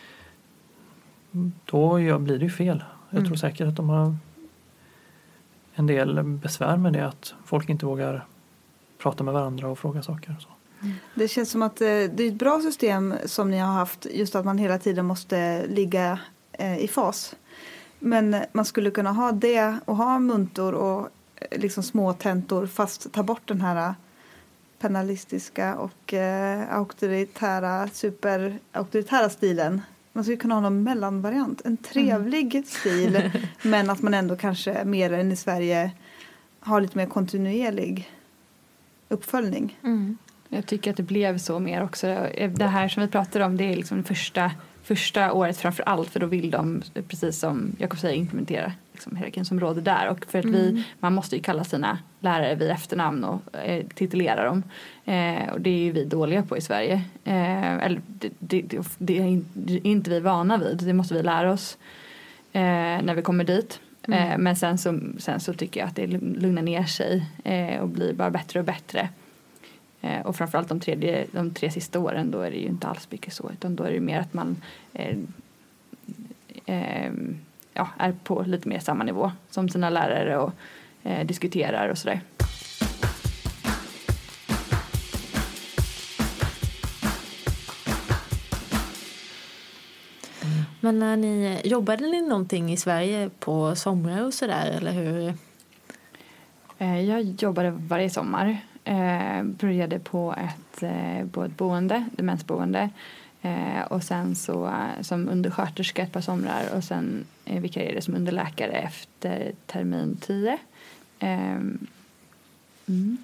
då blir det ju fel. Jag mm. tror säkert att de har en del besvär med det, att folk inte vågar prata med varandra och fråga saker och så. Mm. Det känns som att det är ett bra system som ni har haft, just att man hela tiden måste ligga eh, i fas. Men man skulle kunna ha det och ha muntor och liksom små tentor, fast ta bort den här penalistiska och eh, auktoritära, superauktoritära stilen. Man skulle kunna ha någon mellanvariant. En trevlig mm. stil, men att man ändå kanske mer än i Sverige har lite mer kontinuerlig uppföljning. Mm. Jag tycker att det blev så mer också. Det här som vi pratade om, det är liksom första, första året framför allt, för då vill de, precis som Jakob säger, implementera liksom hierarkin som råder där. Och för att mm. vi, man måste ju kalla sina lärare vid efternamn och eh, titulera dem. Eh, och det är ju vi dåliga på i Sverige. Eh, eller det, det, det, det, är inte, det är inte vi vana vid. Det måste vi lära oss eh, när vi kommer dit. Mm. Eh, men sen så, sen så tycker jag att det lugnar ner sig eh, och blir bara bättre och bättre. Eh, och framförallt de, tredje, de tre sista åren, då är det ju inte alls mycket så. Utan då är det mer att man eh, eh, ja, är på lite mer samma nivå som sina lärare och eh, diskuterar och sådär. Men när ni jobbade ni någonting i Sverige på somrar och sådär, eller hur? Eh, jag jobbade varje sommar. Eh, började på ett, eh, på ett boende, demensboende. Eh, och sen så eh, som undersköterska ett par somrar. Och sen eh, vikarierade som underläkare efter termin tio. Eh, mm.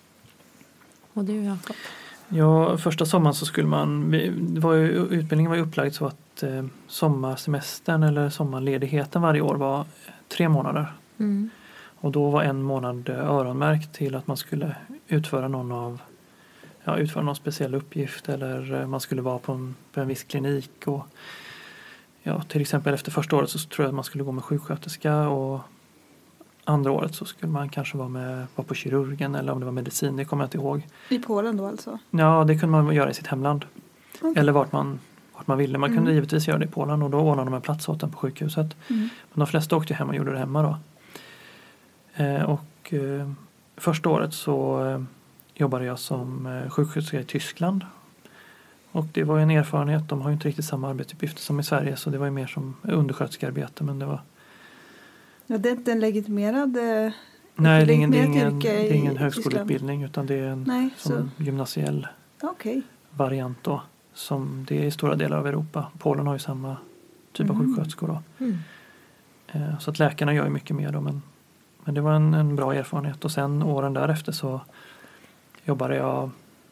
Och du, Jakob? Ja, första sommaren så skulle man, det var ju, utbildningen var ju upplagd så att eh, sommarsemestern eller sommarledigheten varje år var tre månader. Mm. Och då var en månad öronmärkt till att man skulle utföra någon av ja, utföra någon speciell uppgift, eller man skulle vara på en, på en viss klinik. Och, ja, till exempel efter första året så tror jag att man skulle gå med sjuksköterska, och andra året så skulle man kanske vara, med, vara på kirurgen, eller om det var medicin, det kommer jag inte ihåg. I Polen då alltså? Ja, det kunde man göra i sitt hemland. Okay. Eller vart man, vart man ville. Man kunde mm. givetvis göra det i Polen, och då ordnade de en plats åt den på sjukhuset. Mm. Men de flesta åkte hem och gjorde det hemma då. Eh, och eh, första året så eh, jobbade jag som eh, sjuksköterska i Tyskland. Och det var en erfarenhet. De har ju inte riktigt samma arbetsuppgifter som i Sverige, så det var ju mer som undersköterskearbete, men det var... Ja, det är inte en legitimerad... Eh, Nej, det är ingen, det är ingen, det är ingen högskoleutbildning, utan det är en Nej, som gymnasiell okay. variant då. Som det är i stora delar av Europa. Polen har ju samma typ av mm. sjuksköterskor då. Mm. Eh, så att läkarna gör ju mycket mer då, men Men det var en, en bra erfarenhet. Och sen åren därefter så jobbade jag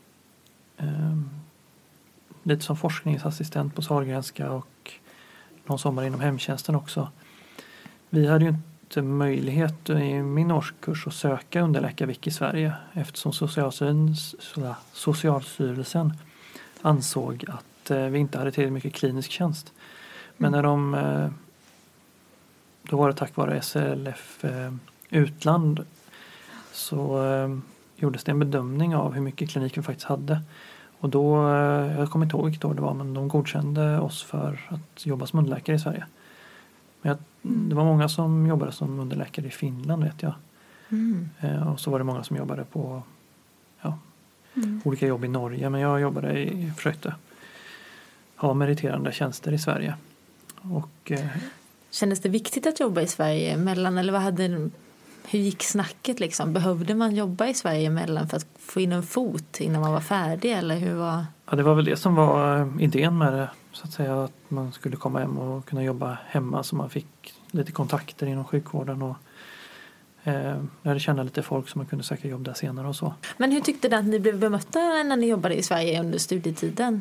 eh, lite som forskningsassistent på Sahlgrenska och någon sommar inom hemtjänsten också. Vi hade ju inte möjlighet i min årskurs att söka underläkarvik i Sverige, eftersom Socialstyrelsen, Socialstyrelsen ansåg att eh, vi inte hade tillräckligt mycket klinisk tjänst. Men mm. när de eh, då var det tack vare S L F eh, utland så eh, gjordes det en bedömning av hur mycket klinik vi faktiskt hade. Och då, eh, jag kommer inte ihåg vilket år det var, men de godkände oss för att jobba som underläkare i Sverige. Men jag, mm. det var många som jobbade som underläkare i Finland, vet jag. Mm. Eh, och så var det många som jobbade på ja, mm. olika jobb i Norge. Men jag jobbade i, försökte ha meriterande tjänster i Sverige. Och... Eh, Kändes det viktigt att jobba i Sverige emellan, eller vad hade, hur gick snacket liksom? Behövde man jobba i Sverige emellan för att få in en fot innan man var färdig, eller hur var? Ja, det var väl det som var idén med det, så att säga, att man skulle komma hem och kunna jobba hemma, så man fick lite kontakter inom sjukvården och eh, lärde känna lite folk som man kunde söka jobb där senare och så. Men hur tyckte du att ni blev bemötta när ni jobbade i Sverige under studietiden?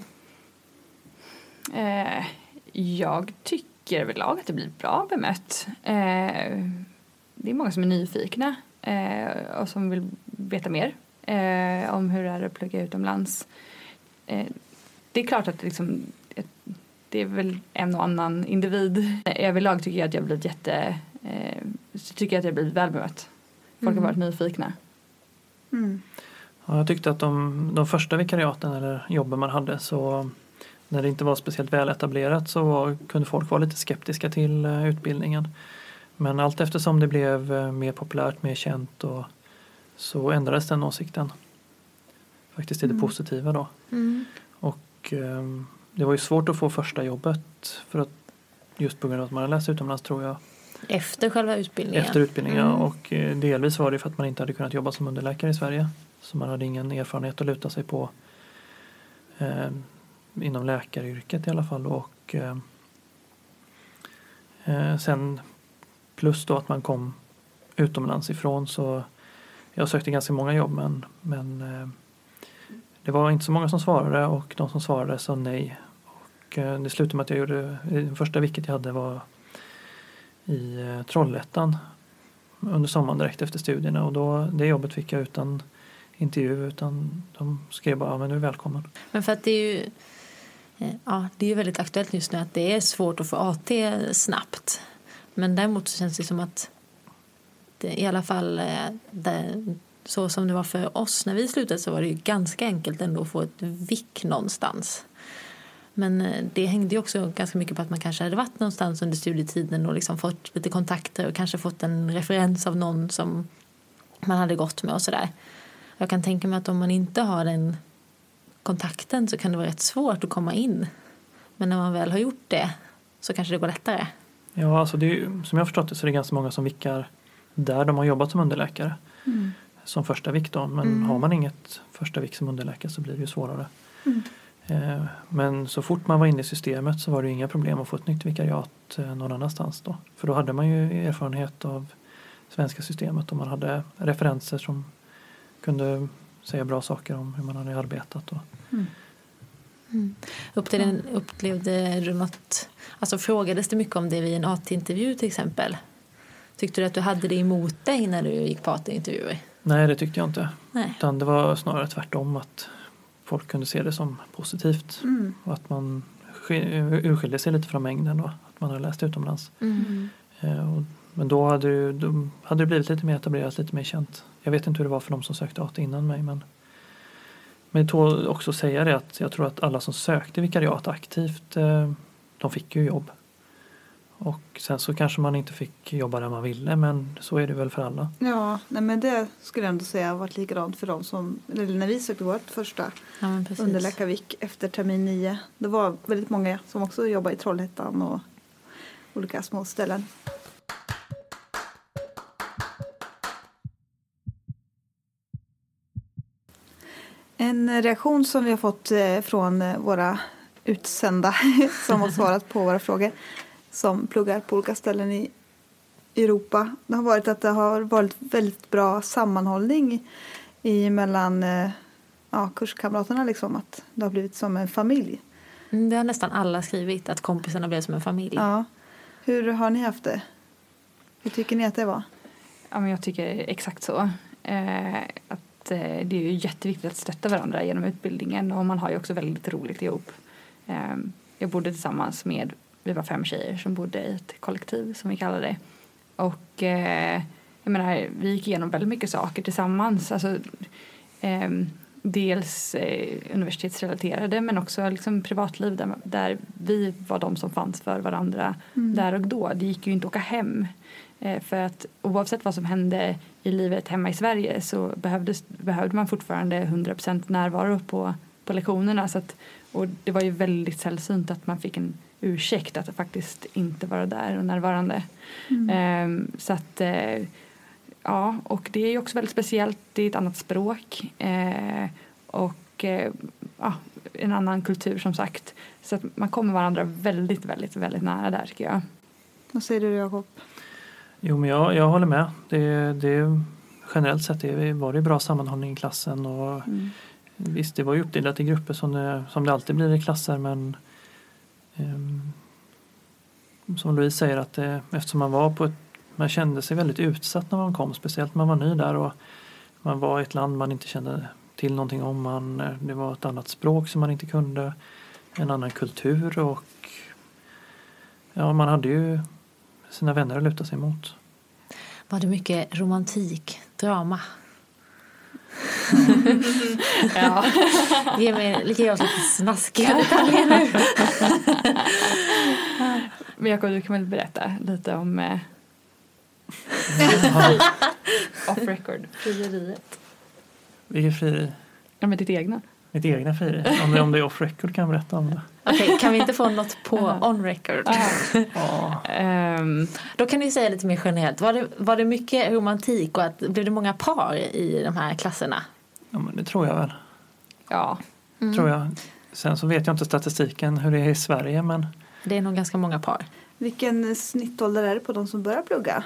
Eh, jag tycker överlag att det blir bra bemött. Eh, det är många som är nyfikna eh, och som vill veta mer eh, om hur det är att plugga utomlands. Eh, det är klart att det, liksom, det är väl en och annan individ. Överlag tycker jag att jag har blivit jätte, eh, så tycker jag att jag blir väl bemött. Folk Mm. har varit nyfikna. Mm. Ja, jag tyckte att de, de första vikariaten eller jobben man hade, så när det inte var speciellt väl etablerat så var, kunde folk vara lite skeptiska till uh, utbildningen. Men allt eftersom det blev uh, mer populärt, mer känt, och så ändrades den åsikten. Faktiskt är det Mm. positiva då. Mm. Och um, det var ju svårt att få första jobbet för att just på grund av att man hade läst utomlands, tror jag. Efter själva utbildningen. Efter utbildningen, Mm. ja. Och eh, delvis var det för att man inte hade kunnat jobba som underläkare i Sverige. Så man hade ingen erfarenhet att luta sig på eh, inom läkaryrket i alla fall. Och eh, eh, sen plus då att man kom utomlands ifrån, så jag sökte ganska många jobb, men, men eh, det var inte så många som svarade, och de som svarade sa nej. Och eh, det slutade med att jag gjorde, det första vilket jag hade var i eh, Trollhättan under sommaren direkt efter studierna, och då, det jobbet fick jag utan intervju, utan de skrev bara, ja, men du är välkommen. Men för att det är ju ja, det är ju väldigt aktuellt just nu att det är svårt att få A T snabbt. Men däremot så känns det som att det, i alla fall det, så som det var för oss när vi slutade, så var det ju ganska enkelt ändå att få ett vick någonstans. Men det hängde ju också ganska mycket på att man kanske hade varit någonstans under studietiden och liksom fått lite kontakter och kanske fått en referens av någon som man hade gått med och sådär. Jag kan tänka mig att om man inte har den kontakten så kan det vara rätt svårt att komma in. Men när man väl har gjort det så kanske det går lättare. Ja, alltså det är, som jag har förstått det, så är det ganska många som vickar där de har jobbat som underläkare. Mm. Som första vick då. Men mm. har man inget första vick som underläkare så blir det ju svårare. Mm. Eh, men så fort man var inne i systemet så var det ju inga problem att få ett nytt vikariat eh, någon annanstans då. För då hade man ju erfarenhet av svenska systemet och man hade referenser som kunde säga bra saker om hur man hade arbetat. Och. Mm. Mm. Upplevde, upplevde du något, alltså frågades det mycket om det vid en A T-intervju till exempel? Tyckte du att du hade det emot dig när du gick på A T-intervjuer? Nej, det tyckte jag inte. Nej. Utan det var snarare tvärtom, att folk kunde se det som positivt. Mm. Och att man urskilde sig lite från mängden då, att man hade läst utomlands. Mm. Eh, och, men då hade, det, då hade det blivit lite mer etablerat, lite mer känt. Jag vet inte hur det var för de som sökte A T innan mig, men Men jag tål också säga det att jag tror att alla som sökte vikariat aktivt, de fick ju jobb. Och sen så kanske man inte fick jobba där man ville, men så är det väl för alla. Ja, nej, men det skulle jag ändå säga har varit likadant för dem som, eller när vi sökte vårt första ja, underläkarvik efter termin nio. Det var väldigt många som också jobbade i Trollhättan och olika små ställen. En reaktion som vi har fått från våra utsända som har svarat på våra frågor som pluggar på olika ställen i Europa. Det har varit att det har varit väldigt bra sammanhållning i mellan ja, kurskamraterna. Liksom, att det har blivit som en familj. Det har nästan alla skrivit, att kompisarna blev som en familj. Ja. Hur har ni haft det? Hur tycker ni att det var? Ja, men jag tycker exakt så. Eh, att det är ju jätteviktigt att stötta varandra genom utbildningen och man har ju också väldigt roligt ihop. Jag bodde tillsammans med, vi var fem tjejer som bodde i ett kollektiv som vi kallar det. Och jag menar, vi gick igenom väldigt mycket saker tillsammans. Alltså, dels universitetsrelaterade men också liksom privatliv där, där vi var de som fanns för varandra mm. där och då. Det gick ju inte att åka hem. För att oavsett vad som hände i livet hemma i Sverige så behövdes, behövde man fortfarande hundra procent närvaro på, på lektionerna. Så att, och det var ju väldigt sällsynt att man fick en ursäkt att faktiskt inte vara där och närvarande. Mm. Ehm, så att, eh, ja, och det är ju också väldigt speciellt. Det är ett annat språk eh, och eh, ja, en annan kultur som sagt. Så att man kommer varandra väldigt, väldigt, väldigt nära där tycker jag. Vad säger du, Jakob? Jo, men jag, jag håller med. Det, det, generellt sett det var det bra sammanhållning i klassen. Och mm. Visst, det var ju uppdelat i grupper som det, som det alltid blir i klasser. Men um, som Louise säger, att det, eftersom man var på ett, man kände sig väldigt utsatt när man kom. Speciellt när man var ny där och man var i ett land man inte kände till någonting om. Man, det var ett annat språk som man inte kunde. En annan kultur och ja, man hade ju sina vänner att luta sig mot. Var det mycket romantik, drama? Ja. Ge mig lika jag lite snaskiga detaljer nu. Men Jakob, du kan väl berätta lite om eh, off record, frieriet. Vilket frieri? Ja, men ditt egna. Mitt egna frieri. Om det, om det är off record kan jag berätta om det. Okej, okay, kan vi inte få något på uh-huh. on record? Uh-huh. um, då kan ni säga lite mer generellt. Var det, var det mycket romantik och att, blev det många par i de här klasserna? Ja, men det tror jag väl. Ja. Mm. Tror jag. Sen så vet jag inte statistiken hur det är i Sverige, men... Det är nog ganska många par. Vilken snittålder är det på de som börjar plugga?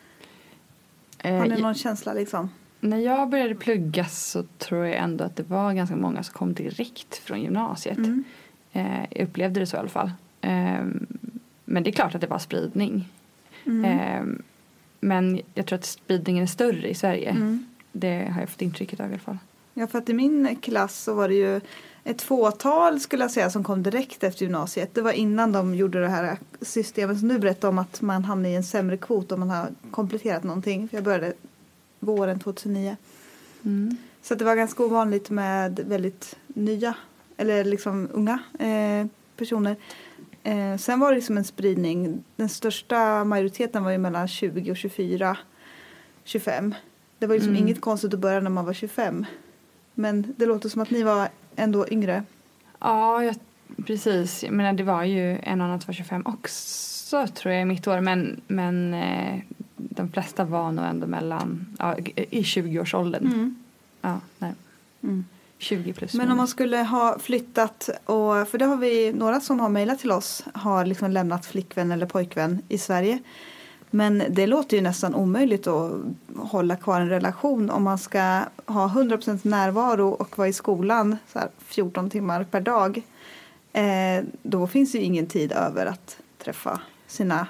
Eh, Har ni någon känsla liksom? När jag började plugga så tror jag ändå att det var ganska många som kom direkt från gymnasiet. Mm. Eh, jag upplevde det så i alla fall. Eh, men det är klart att det var spridning. Mm. Eh, men jag tror att spridningen är större i Sverige. Mm. Det har jag fått intrycket av i alla fall. Ja, för att i min klass så var det ju ett fåtal skulle jag säga som kom direkt efter gymnasiet. Det var innan de gjorde det här systemet som nu berättar om att man hamnar i en sämre kvot om man har kompletterat någonting. För jag började våren tjugohundranio. Mm. Så att det var ganska ovanligt med väldigt nya eller liksom unga eh, personer. Eh, sen var det liksom en spridning. Den största majoriteten var ju mellan tjugo och tjugofyra, tjugofem. Det var ju liksom mm. inget konstigt att börja när man var tjugofem. Men det låter som att ni var ändå yngre. Ja, jag, precis. Jag menar, det var ju en annan som var tjugofem också tror jag i mitt år. Men, men eh, de flesta var nog ändå mellan ja, i tjugoårsåldern. Mm. Ja, nej. Mm. tjugo plus. Men om man skulle ha flyttat, och, för det har vi några som har mejlat till oss, har liksom lämnat flickvän eller pojkvän i Sverige. Men det låter ju nästan omöjligt att hålla kvar en relation om man ska ha hundra procent närvaro och vara i skolan så här fjorton timmar per dag. Eh, då finns ju ingen tid över att träffa sina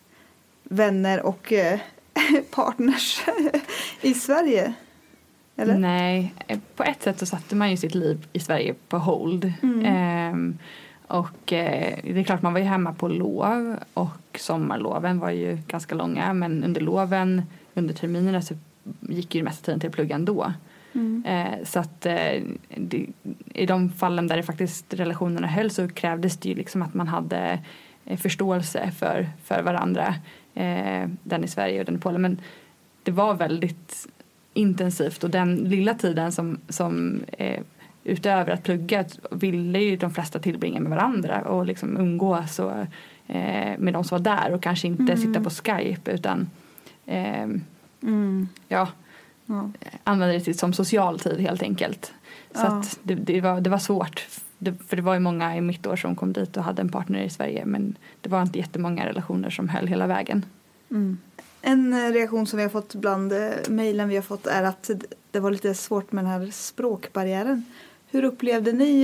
vänner och eh, partners i Sverige. Eller? Nej, på ett sätt så satte man ju sitt liv i Sverige på hold. Mm. Ehm, och eh, det är klart man var ju hemma på lov och sommarloven var ju ganska långa. Men under loven, under terminerna så gick ju det mesta tiden till att plugga ändå. Mm. Eh, så att eh, det, i de fallen där det faktiskt relationerna höll så krävdes det ju liksom att man hade eh, förståelse för, för varandra. Eh, den i Sverige och den i Polen. Men det var väldigt intensivt och den lilla tiden som, som eh, utöver att plugga ville ju de flesta tillbringa med varandra och liksom umgås och, eh, med de som var där och kanske inte mm. sitta på Skype utan eh, mm. ja, ja. använda det som social tid helt enkelt. Så ja. att det, det, var, det var svårt det, för det var ju många i mitt år som kom dit och hade en partner i Sverige men det var inte jättemånga relationer som höll hela vägen. Mm. En reaktion som vi har fått bland mejlen vi har fått är att det var lite svårt med den här språkbarriären. Hur upplevde ni,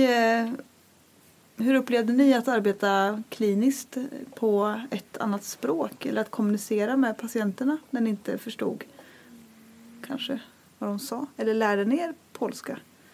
hur upplevde ni att arbeta kliniskt på ett annat språk eller att kommunicera med patienterna när ni inte förstod kanske vad de sa? Eller lärde ni er polska?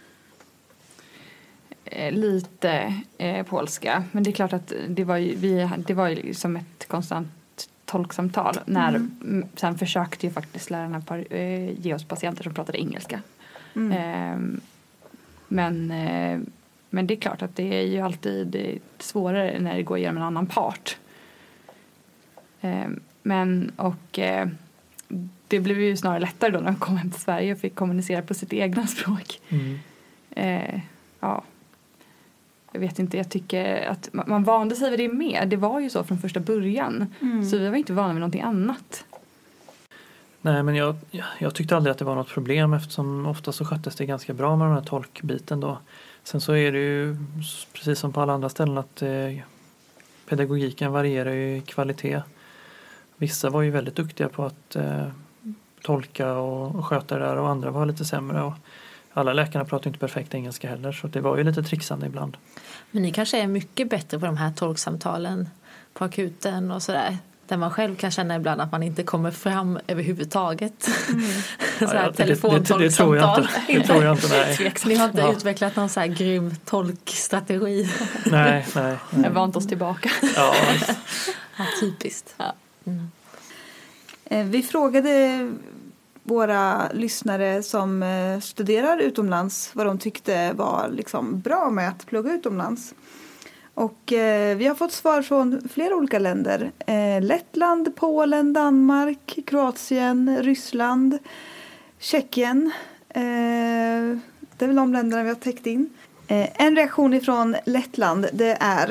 Lite eh, polska, men det är klart att det var ju, vi, det var ju som ett konstant tolksamtal när mm. sen försökte ju faktiskt lärarna par, eh, ge oss patienter som pratade engelska. Mm. Eh, men, eh, men det är klart att det är ju alltid det är svårare när det går genom en annan part. Eh, men och eh, det blev ju snarare lättare då när de kom hem till Sverige och fick kommunicera på sitt egna språk. Mm. Eh, ja. Jag vet inte, jag tycker att man vande sig vid det mer. Det var ju så från första början. Mm. Så vi var inte vana vid någonting annat. Nej, men jag, jag tyckte aldrig att det var något problem eftersom ofta så sköttes det ganska bra med den här tolkbiten då. Sen så är det ju precis som på alla andra ställen att eh, pedagogiken varierar ju i kvalitet. Vissa var ju väldigt duktiga på att eh, tolka och, och sköta det där och andra var lite sämre och alla läkarna pratar inte perfekt engelska heller så det var ju lite trixande ibland. Men ni kanske är mycket bättre på de här tolksamtalen på akuten och sådär. Där man själv kan känna ibland att man inte kommer fram överhuvudtaget. Mm. så här, ja, telefontolksamtal. Det, det, det tror jag inte. Det tror jag inte nej. Ni har inte ja. utvecklat någon så här grym tolkstrategi. nej, nej. nej. Jag vant oss tillbaka. ja, ja, typiskt. Ja. Mm. Eh, vi frågade våra lyssnare som eh, studerar utomlands vad de tyckte var liksom bra med att plugga utomlands. Och eh, vi har fått svar från flera olika länder. Eh, Lettland, Polen, Danmark, Kroatien, Ryssland, Tjeckien. Eh, det är väl de länderna vi har täckt in. Eh, en reaktion ifrån Lettland, det är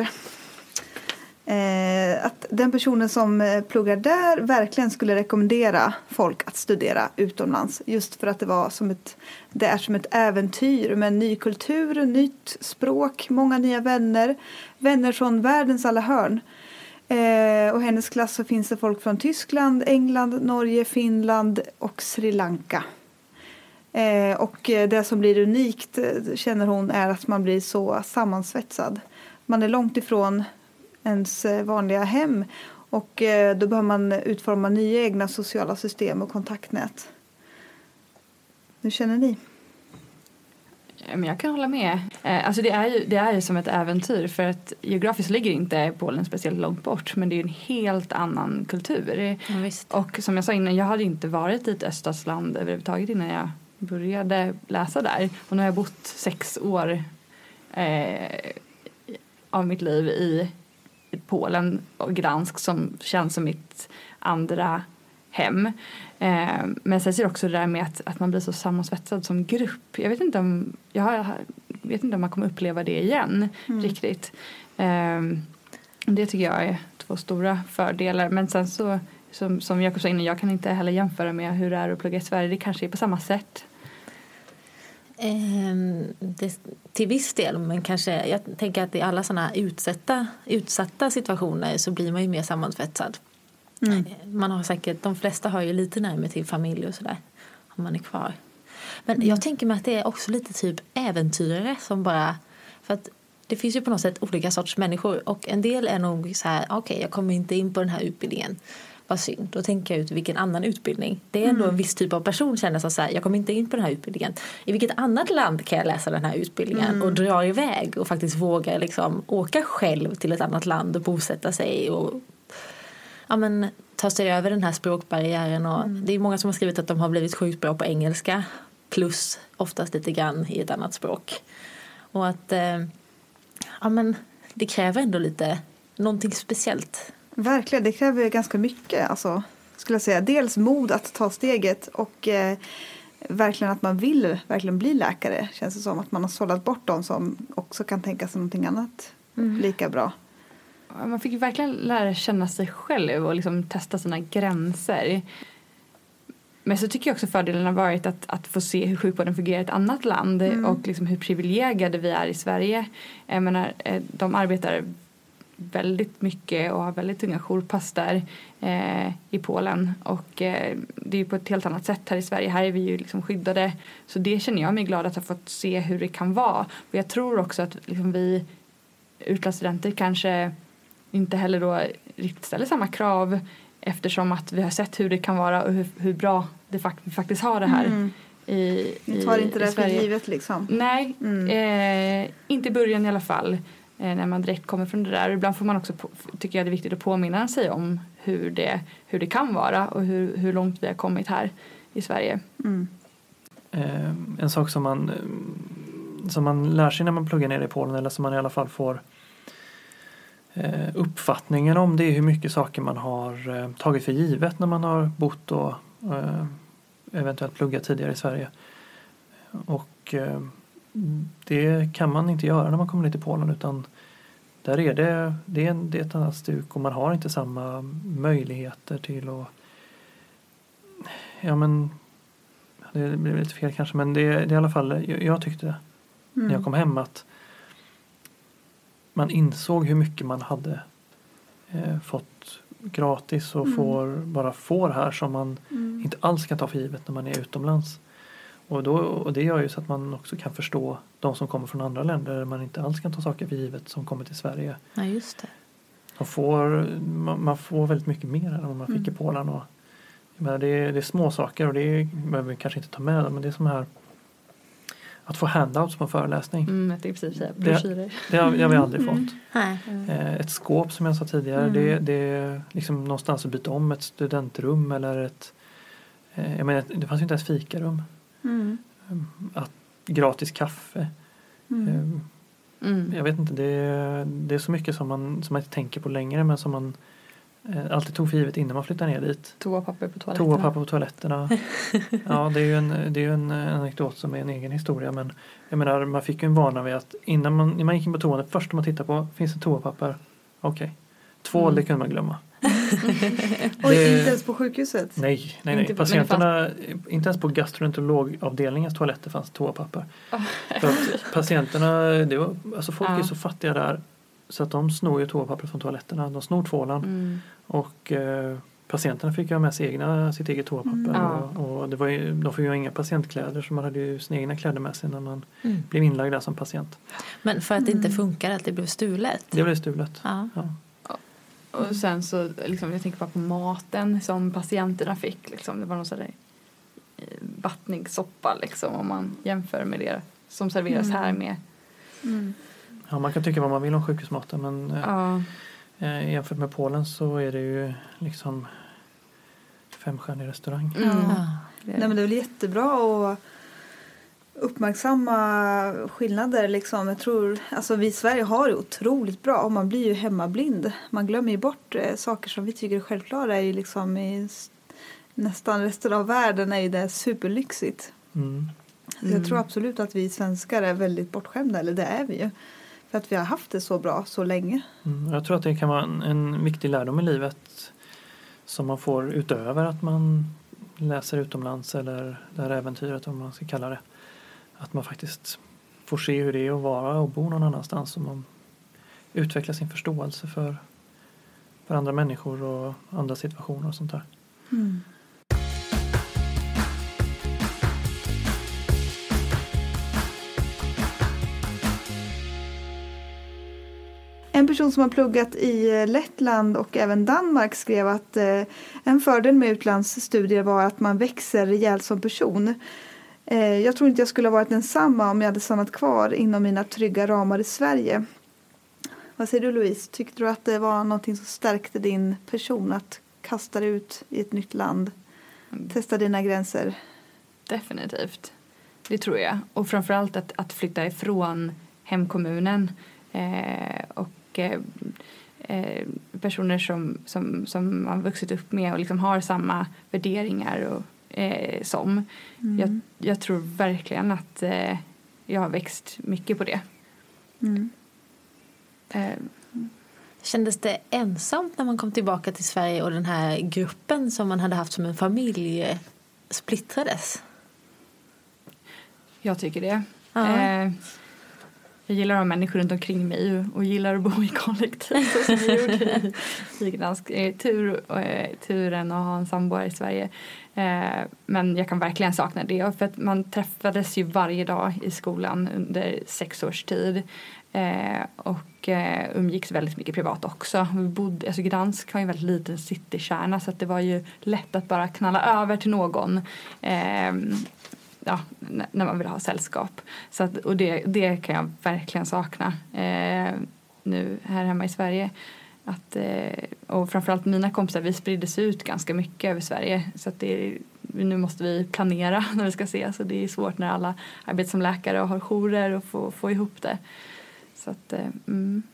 eh, att den personen som pluggar där verkligen skulle rekommendera folk att studera utomlands. Just för att det, var som ett, det är som ett äventyr med en ny kultur, nytt språk, många nya vänner. Vänner från världens alla hörn. Eh, och i hennes klass så finns det folk från Tyskland, England, Norge, Finland och Sri Lanka. Eh, och det som blir unikt, känner hon, är att man blir så sammansvetsad. Man är långt ifrån ens vanliga hem och eh, då behöver man utforma nya egna sociala system och kontaktnät. Hur känner ni? Men jag kan hålla med. Alltså det är ju, det är ju som ett äventyr, för att geografiskt ligger inte Polen speciellt långt bort, men det är ju en helt annan kultur. Ja, visst. Och som jag sa innan, jag hade inte varit i ett öststatsland överhuvudtaget innan jag började läsa där. Och nu har jag bott sex år eh, av mitt liv i, i Polen och Gdansk, som känns som mitt andra hem. Eh, men sen ser också det där med att, att man blir så sammansvetsad som grupp. Jag vet inte om jag vet inte om man kommer uppleva det igen mm. riktigt. Eh, det tycker jag är två stora fördelar. Men sen så, som, som Jakob sa innan, jag kan inte heller jämföra med hur det är att plugga i Sverige. Det kanske är på samma sätt. Eh, det, till viss del, men kanske jag tänker att i alla sådana utsatta, utsatta situationer så blir man ju mer sammansvetsad. Mm. Man har säkert, de flesta har ju lite närmare till familj och sådär om man är kvar. Men mm. jag tänker mig att det är också lite typ äventyrare som bara, för att det finns ju på något sätt olika sorts människor och en del är nog så här, okej okay, jag kommer inte in på den här utbildningen, vad synd, då tänker jag ut vilken annan utbildning. Det är ändå mm. en viss typ av person känner sig så här, jag kommer inte in på den här utbildningen. I vilket annat land kan jag läsa den här utbildningen mm. och dra iväg och faktiskt våga liksom åka själv till ett annat land och bosätta sig och ja, men, ta sig över den här språkbarriären. Och mm. det är många som har skrivit att de har blivit sjukt bra på engelska plus oftast lite grann i ett annat språk. Och att eh, ja, men, det kräver ändå lite någonting speciellt. Verkligen, det kräver ganska mycket. Alltså, skulle jag säga. Dels mod att ta steget och eh, verkligen att man vill verkligen bli läkare. Känns det som att man har sållat bort dem som också kan tänka sig någonting annat mm. lika bra. Man fick ju verkligen lära känna sig själv och liksom testa sina gränser. Men så tycker jag också fördelen har varit att, att få se hur sjukvården fungerar i ett annat land mm. och liksom hur privilegierade vi är i Sverige. Jag menar, de arbetar väldigt mycket och har väldigt tunga jourpass där eh, i Polen. Och eh, det är ju på ett helt annat sätt här i Sverige. Här är vi ju liksom skyddade. Så det känner jag mig glad att ha fått se hur det kan vara. Och jag tror också att liksom vi utlandsstudenter kanske inte heller då riktigt ställer samma krav, eftersom att vi har sett hur det kan vara och hur, hur bra det fakt- vi faktiskt har det här mm. i, vi tar i, inte det för givet liksom. Nej, mm. eh, inte i början i alla fall, eh, när man direkt kommer från det där. Ibland får man också, på, tycker jag det är viktigt att påminna sig om hur det, hur det kan vara och hur, hur långt vi har kommit här i Sverige. Mm. Eh, en sak som man, som man lär sig när man pluggar ner i Polen, eller som man i alla fall får uppfattningen om, det är hur mycket saker man har eh, tagit för givet när man har bott och eh, eventuellt pluggat tidigare i Sverige. Och eh, det kan man inte göra när man kommer ner till Polen, utan där är det, det, är, det är ett annat stuk och man har inte samma möjligheter till att ja men det blir lite fel kanske, men det, det är i alla fall, jag, jag tyckte det mm. när jag kom hem att man insåg hur mycket man hade eh, fått gratis och mm. får, bara får här som man mm. inte alls kan ta för givet när man är utomlands. Och, då, och det gör ju så att man också kan förstå de som kommer från andra länder där man inte alls kan ta saker för givet som kommer till Sverige. Ja, just det. Man får, man, man får väldigt mycket mer än vad man fick mm. i Polen. Och, men det, är, det är små saker och det är, behöver vi kanske inte ta med, men det är som här att få handouts på föreläsning. Mm, jag tänkte precis säga det, broschyrer. det, har, det har vi aldrig Mm. fått. Mm. Eh, ett skåp som jag sa tidigare, Mm. det, det är liksom någonstans att byta om ett studentrum eller ett, eh, jag menar, det fanns ju inte ens fikarum. Mm. Att, gratis kaffe. Mm. Eh, Mm. Jag vet inte, det, det är så mycket som man, som man inte tänker på längre men som man eh, alltid tog för givet innan man flyttade ner dit. Toapapper på toaletterna. Toapapper på toaletterna. Ja, det är ju en, det är ju en, en anekdot som är en egen historia men jag menar, man fick ju en vana vid att innan man, när man gick in på toan, det första man tittar på, finns det toapapper? Okej. Okay. Tvål, mm. det kunde man glömma. Och det, inte ens på sjukhuset? Nej, nej, nej. Inte, patienterna, fanns... inte ens på gastroenterologavdelningens toaletter fanns toapapper. Oh. För att patienterna, det var, alltså folk ja. är så fattiga där så att de snor ju toapapper från toaletterna. De snor tvålan mm. och eh, patienterna fick ju ha med sig egna, sitt eget toapapper. Mm. Ja. Och, och det var ju, de fick ju inga patientkläder så man hade ju sina egna kläder med sig när man Mm. blev inlagd där som patient. Men för att det inte Mm. funkar att det blev stulet? Det blev stulet. Ja. Ja. Och sen så, liksom, jag tänker bara på maten som patienterna fick. Liksom. Det var någon sån där vattningssoppa liksom, om man jämför med det som serveras Mm. här med. Mm. Ja, man kan tycka vad man vill om sjukhusmaten men eh, Ja. eh, jämfört med Polen så är det ju liksom femstjärnig restaurang. Mm. Ja. Det. Nej, men det är väl jättebra att uppmärksamma skillnader liksom. Jag tror, alltså vi i Sverige har det otroligt bra och man blir ju hemmablind. Man glömmer ju bort eh, saker som vi tycker är självklara är ju liksom i nästan resten av världen är ju det superlyxigt. Mm. Så jag tror absolut att vi svenskar är väldigt bortskämda, eller det är vi ju. För att vi har haft det så bra så länge. Mm. Jag tror att det kan vara en, en viktig lärdom i livet som man får utöver att man läser utomlands eller det här äventyret om man ska kalla det. Att man faktiskt får se hur det är att vara och bo någon annanstans och man utvecklar sin förståelse för, för andra människor och andra situationer och sånt där. Mm. En person som har pluggat i Lettland och även Danmark skrev att eh, en fördel med utlandsstudier var att man växer rejält som person. Eh, jag tror inte jag skulle ha varit densamma om jag hade stannat kvar inom mina trygga ramar i Sverige. Vad säger du Louise? Tyckte du att det var något som stärkte din person att kasta dig ut i ett nytt land? Testa dina gränser? Definitivt. Det tror jag. Och framförallt att, att flytta ifrån hemkommunen eh, och eh, eh, personer som, som, som man vuxit upp med och liksom har samma värderingar och, eh, som. Mm. Jag, jag tror verkligen att eh, jag har växt mycket på det. Mm. Eh, Kändes det ensamt när man kom tillbaka till Sverige och den här gruppen som man hade haft som en familj splittrades? Jag tycker det. Ja. Eh, jag gillar att ha människor runt omkring mig och, och gillar att bo i kollektiv som vi gjorde i, i Gdansk. Eh, tur, eh, turen att ha en samboare i Sverige. Eh, men jag kan verkligen sakna det. För att man träffades ju varje dag i skolan under sex års tid. Eh, och eh, umgicks väldigt mycket privat också. Vi bodde, alltså Gdansk har ju en väldigt liten citykärna så att det var ju lätt att bara knalla över till någon eh, ja, när man vill ha sällskap. Så att, och det, det kan jag verkligen sakna eh, nu här hemma i Sverige. Att, eh, och framförallt mina kompisar, vi sprids ut ganska mycket över Sverige. Så att det, nu måste vi planera när vi ska ses. Så det är svårt när alla arbetar som läkare och har jourer och få, få ihop det. Så att, mm.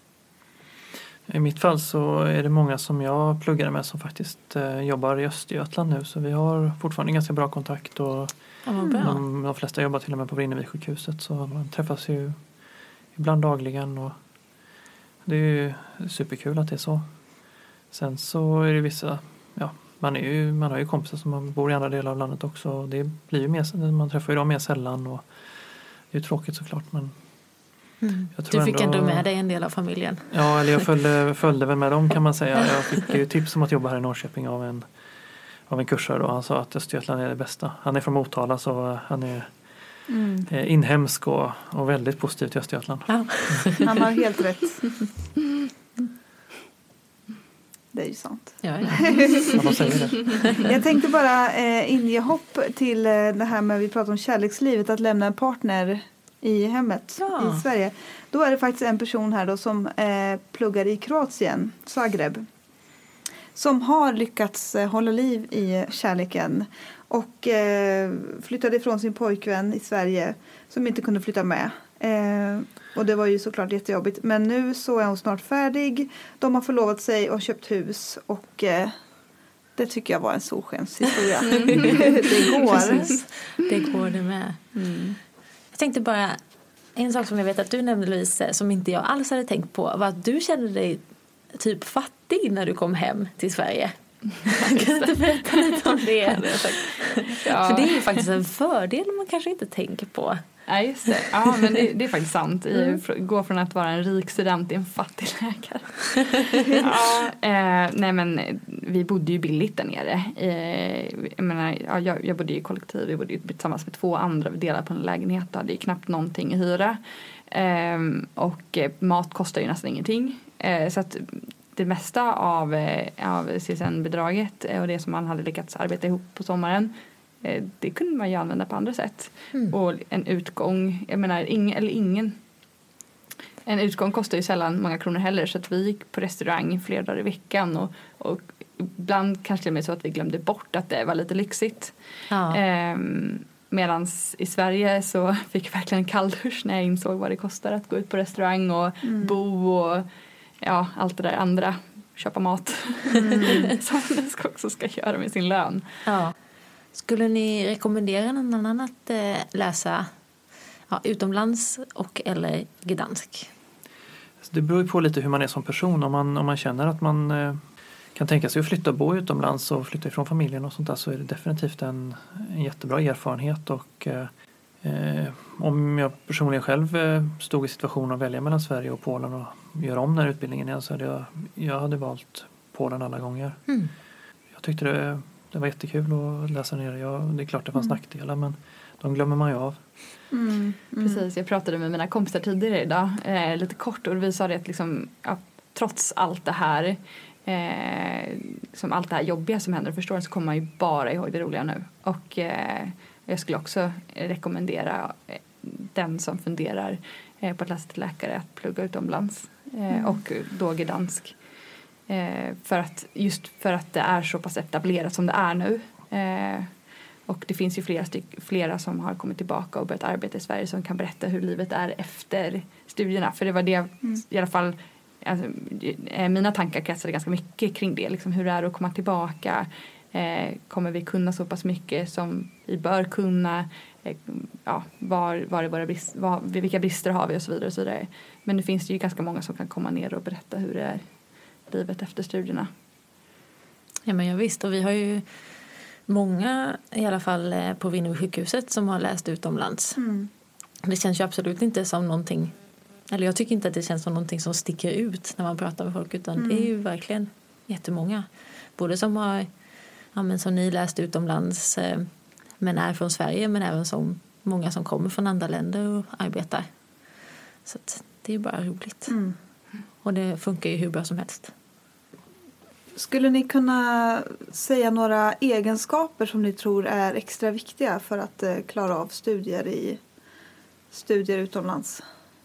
I mitt fall så är det många som jag pluggar med som faktiskt eh, jobbar i Östergötland nu. Så vi har fortfarande ganska bra kontakt. Och mm, bra. de, de flesta jobbar till och med på Vrinnevi-sjukhuset. Så man träffas ju ibland dagligen. Och det är ju superkul att det är så. Sen så är det vissa... Ja, man, är ju, man har ju kompisar som bor i andra delar av landet också. Det blir ju mer, man träffar ju dem mer sällan. Och det är ju tråkigt såklart, men... Mm. Du fick ändå, ändå med dig en del av familjen. Ja, eller jag följde, följde väl med dem kan man säga. Jag fick ju tips om att jobba här i Norrköping av en, av en kursare. Och han sa att Östergötland är det bästa. Han är från Motala så han är mm. eh, inhemsk och, och väldigt positiv till Östergötland. Ja. Han har helt rätt. Det är ju sant. Ja, ja. Ja, vad säger det? Jag tänkte bara eh, inge hopp till eh, det här med vi pratar om kärlekslivet, att lämna en partner i hemmet Ja. i Sverige. Då är det faktiskt en person här då som eh, pluggar i Kroatien, Zagreb, som har lyckats eh, hålla liv i kärleken och eh, flyttade ifrån sin pojkvän i Sverige som inte kunde flytta med. Eh, och det var ju såklart jättejobbigt. Men nu så är hon snart färdig. De har förlovat sig och köpt hus. Och eh, det tycker jag var en solskenshistoria. Mm. Det går. Precis. Det går det med. Mm. Jag tänkte bara, en sak som jag vet att du nämnde, Louise, som inte jag alls hade tänkt på, var att du kände dig typ fattig när du kom hem till Sverige. Kan du inte berätta lite om det? Ja. För det är ju faktiskt en fördel man kanske inte tänker på. Ja, just det. Ja, men det, det är faktiskt sant. Mm. Gå från att vara en rik student till en fattig läkare. Ja, eh, nej, men vi bodde ju billigt där nere. Eh, jag, menar, ja, jag, jag bodde i kollektiv. Vi bodde ju tillsammans med två andra. Vi delade på en lägenhet. Det hade ju knappt någonting i hyra. Eh, och eh, mat kostar ju nästan ingenting. Eh, så att det mesta av, eh, av C S N-bidraget eh, och det som man hade lyckats arbeta ihop på sommaren, det kunde man ju använda på andra sätt. Mm. Och en utgång, jag menar ing, eller ingen en utgång kostar ju sällan många kronor heller, så att vi gick på restaurang flera dagar i veckan och, och ibland kanske det var så att vi glömde bort att det var lite lyxigt. Ja. Ehm, medans i Sverige så fick jag verkligen en kalldusch när jag insåg vad det kostar att gå ut på restaurang och mm. bo och ja, allt det där andra, köpa mat mm. som man ska också ska göra med sin lön. Ja. Skulle ni rekommendera någon annan att eh, läsa ja, utomlands och eller Gdansk? Det beror ju på lite hur man är som person. Om man, om man känner att man eh, kan tänka sig att flytta och bo utomlands och flytta ifrån familjen och sånt där, så är det definitivt en, en jättebra erfarenhet. Och eh, om jag personligen själv eh, stod i situationen att välja mellan Sverige och Polen och göra om den här utbildningen igen, så hade jag, jag hade valt Polen alla gånger. Mm. Jag tyckte det Det var jättekul att läsa ner det. Ja, det är klart det fanns mm. nackdelar, men de glömmer man ju av. Mm. Mm. Precis, jag pratade med mina kompisar tidigare idag eh, lite kort, och vi sa det att liksom, ja, trots allt det här eh, liksom allt det här jobbiga som händer och förstår, så kommer man ju bara ihåg det roliga nu. Och eh, jag skulle också rekommendera eh, den som funderar eh, på att läsa till läkare att plugga utomlands eh, mm. och då Gdansk. Eh, för att, just för att det är så pass etablerat som det är nu. Eh, och det finns ju flera, styck, flera som har kommit tillbaka och börjat arbeta i Sverige som kan berätta hur livet är efter studierna. För det var det, mm. i alla fall, alltså, mina tankar kretsade ganska mycket kring det. Liksom, hur det är att komma tillbaka? Eh, kommer vi kunna så pass mycket som vi bör kunna? Eh, ja, var, var är våra brist, var, vilka brister har vi och så vidare och så vidare. Men det finns ju ganska många som kan komma ner och berätta hur det är livet efter studierna. Ja, men jag visst, och vi har ju många i alla fall på Vimmerby sjukhuset som har läst utomlands. Mm. Det känns ju absolut inte som någonting, eller jag tycker inte att det känns som någonting som sticker ut när man pratar med folk, utan mm. det är ju verkligen jättemånga. Både som har, ja, men som ni läst utomlands men är från Sverige, men även som många som kommer från andra länder och arbetar. Så att det är bara roligt. Mm. Och det funkar ju hur bra som helst. Skulle ni kunna säga några egenskaper som ni tror är extra viktiga för att eh, klara av studier i studier utomlands?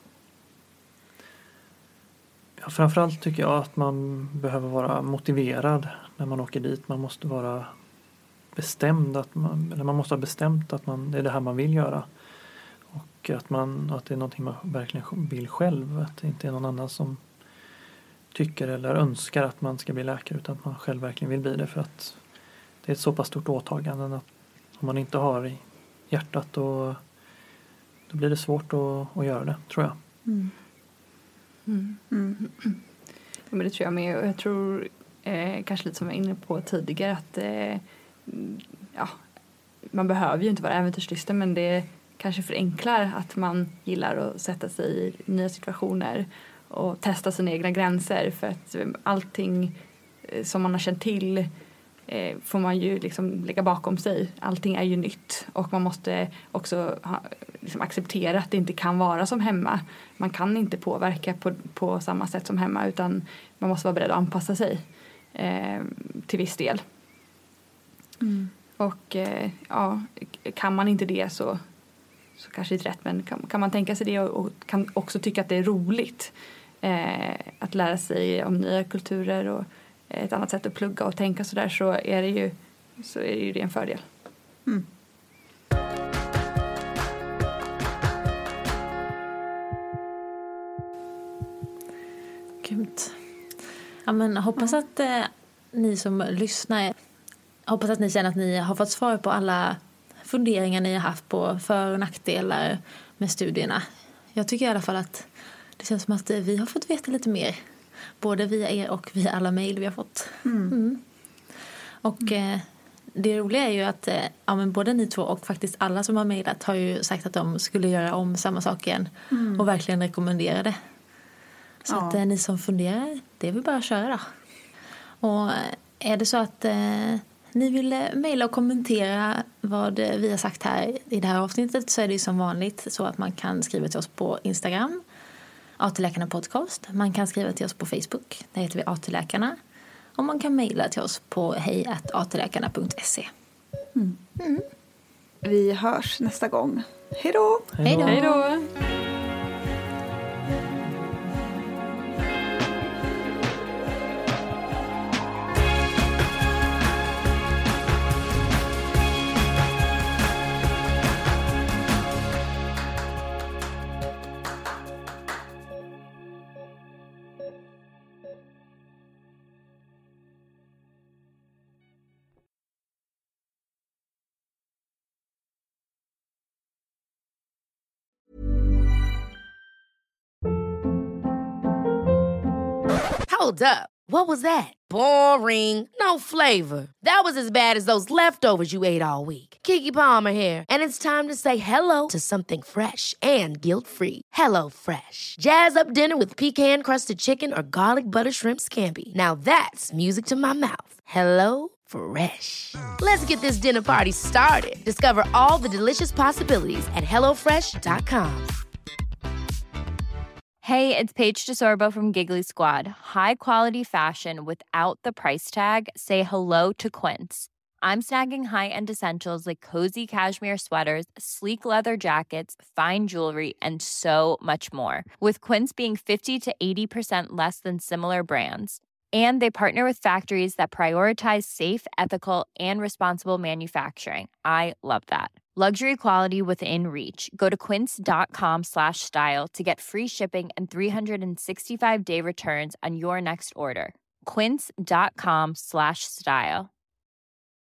Ja, framförallt tycker jag att man behöver vara motiverad när man åker dit. Man måste vara bestämd, att man, eller man måste ha bestämt att man, det är det här man vill göra. Och att, man, att det är någonting man verkligen vill själv. Att det inte är någon annan som tycker eller önskar att man ska bli läkare, utan att man själv verkligen vill bli det, för att det är ett så pass stort åtagande att om man inte har i hjärtat då, då blir det svårt att, att göra det, tror jag. Mm. Mm. Mm. Ja, men det tror jag med, och jag tror eh, kanske lite som jag var inne på tidigare att eh, ja, man behöver ju inte vara äventyrslysten, men det kanske förenklar att man gillar att sätta sig i nya situationer och testa sina egna gränser, för att allting som man har känt till eh, får man ju liksom lägga bakom sig. Allting är ju nytt, och man måste också ha, liksom acceptera att det inte kan vara som hemma. Man kan inte påverka på, på samma sätt som hemma, utan man måste vara beredd att anpassa sig. eh, till viss del. Mm. Och eh, ja, kan man inte det så, så kanske det är rätt. Men kan, kan man tänka sig det och, och kan också tycka att det är roligt eh, att lära sig om nya kulturer och ett annat sätt att plugga och tänka sådär, så är det ju, så är det ju det en fördel. Mm. Gud. Ja, men hoppas att eh, ni som lyssnar, hoppas att ni känner att ni har fått svar på alla funderingar ni har haft på för- och nackdelar med studierna. Jag tycker i alla fall att det känns som att vi har fått veta lite mer. Både via er och via alla mejl vi har fått. Mm. Mm. Och eh, det roliga är ju att eh, ja, men både ni två och faktiskt alla som har mejlat har ju sagt att de skulle göra om samma sak igen. Mm. Och verkligen rekommendera det. Så Ja. att eh, ni som funderar, det är väl bara att köra då. Och är det så att eh, ni vill eh, mejla och kommentera vad eh, vi har sagt här i det här avsnittet, så är det ju som vanligt så att man kan skriva till oss på Instagram, A T-läkarna podcast. Man kan skriva till oss på Facebook, där heter vi A T-läkarna. Och man kan mejla till oss på hej at a t läkarna punkt se. Mm. Mm. Vi hörs nästa gång. Hej då! Hej då! Hej då! Hold up. What was that? Boring. No flavor. That was as bad as those leftovers you ate all week. Keke Palmer here, and it's time to say hello to something fresh and guilt-free. Hello Fresh. Jazz up dinner with pecan-crusted chicken or garlic butter shrimp scampi. Now that's music to my mouth. Hello Fresh. Let's get this dinner party started. Discover all the delicious possibilities at hello fresh dot com. Hey, it's Paige DeSorbo from Giggly Squad. High quality fashion without the price tag. Say hello to Quince. I'm snagging high-end essentials like cozy cashmere sweaters, sleek leather jackets, fine jewelry, and so much more. With Quince being fifty to eighty percent less than similar brands. And they partner with factories that prioritize safe, ethical, and responsible manufacturing. I love that. Luxury quality within reach. Go to quince.com slash style to get free shipping and three sixty-five day returns on your next order. Quince.com slash style.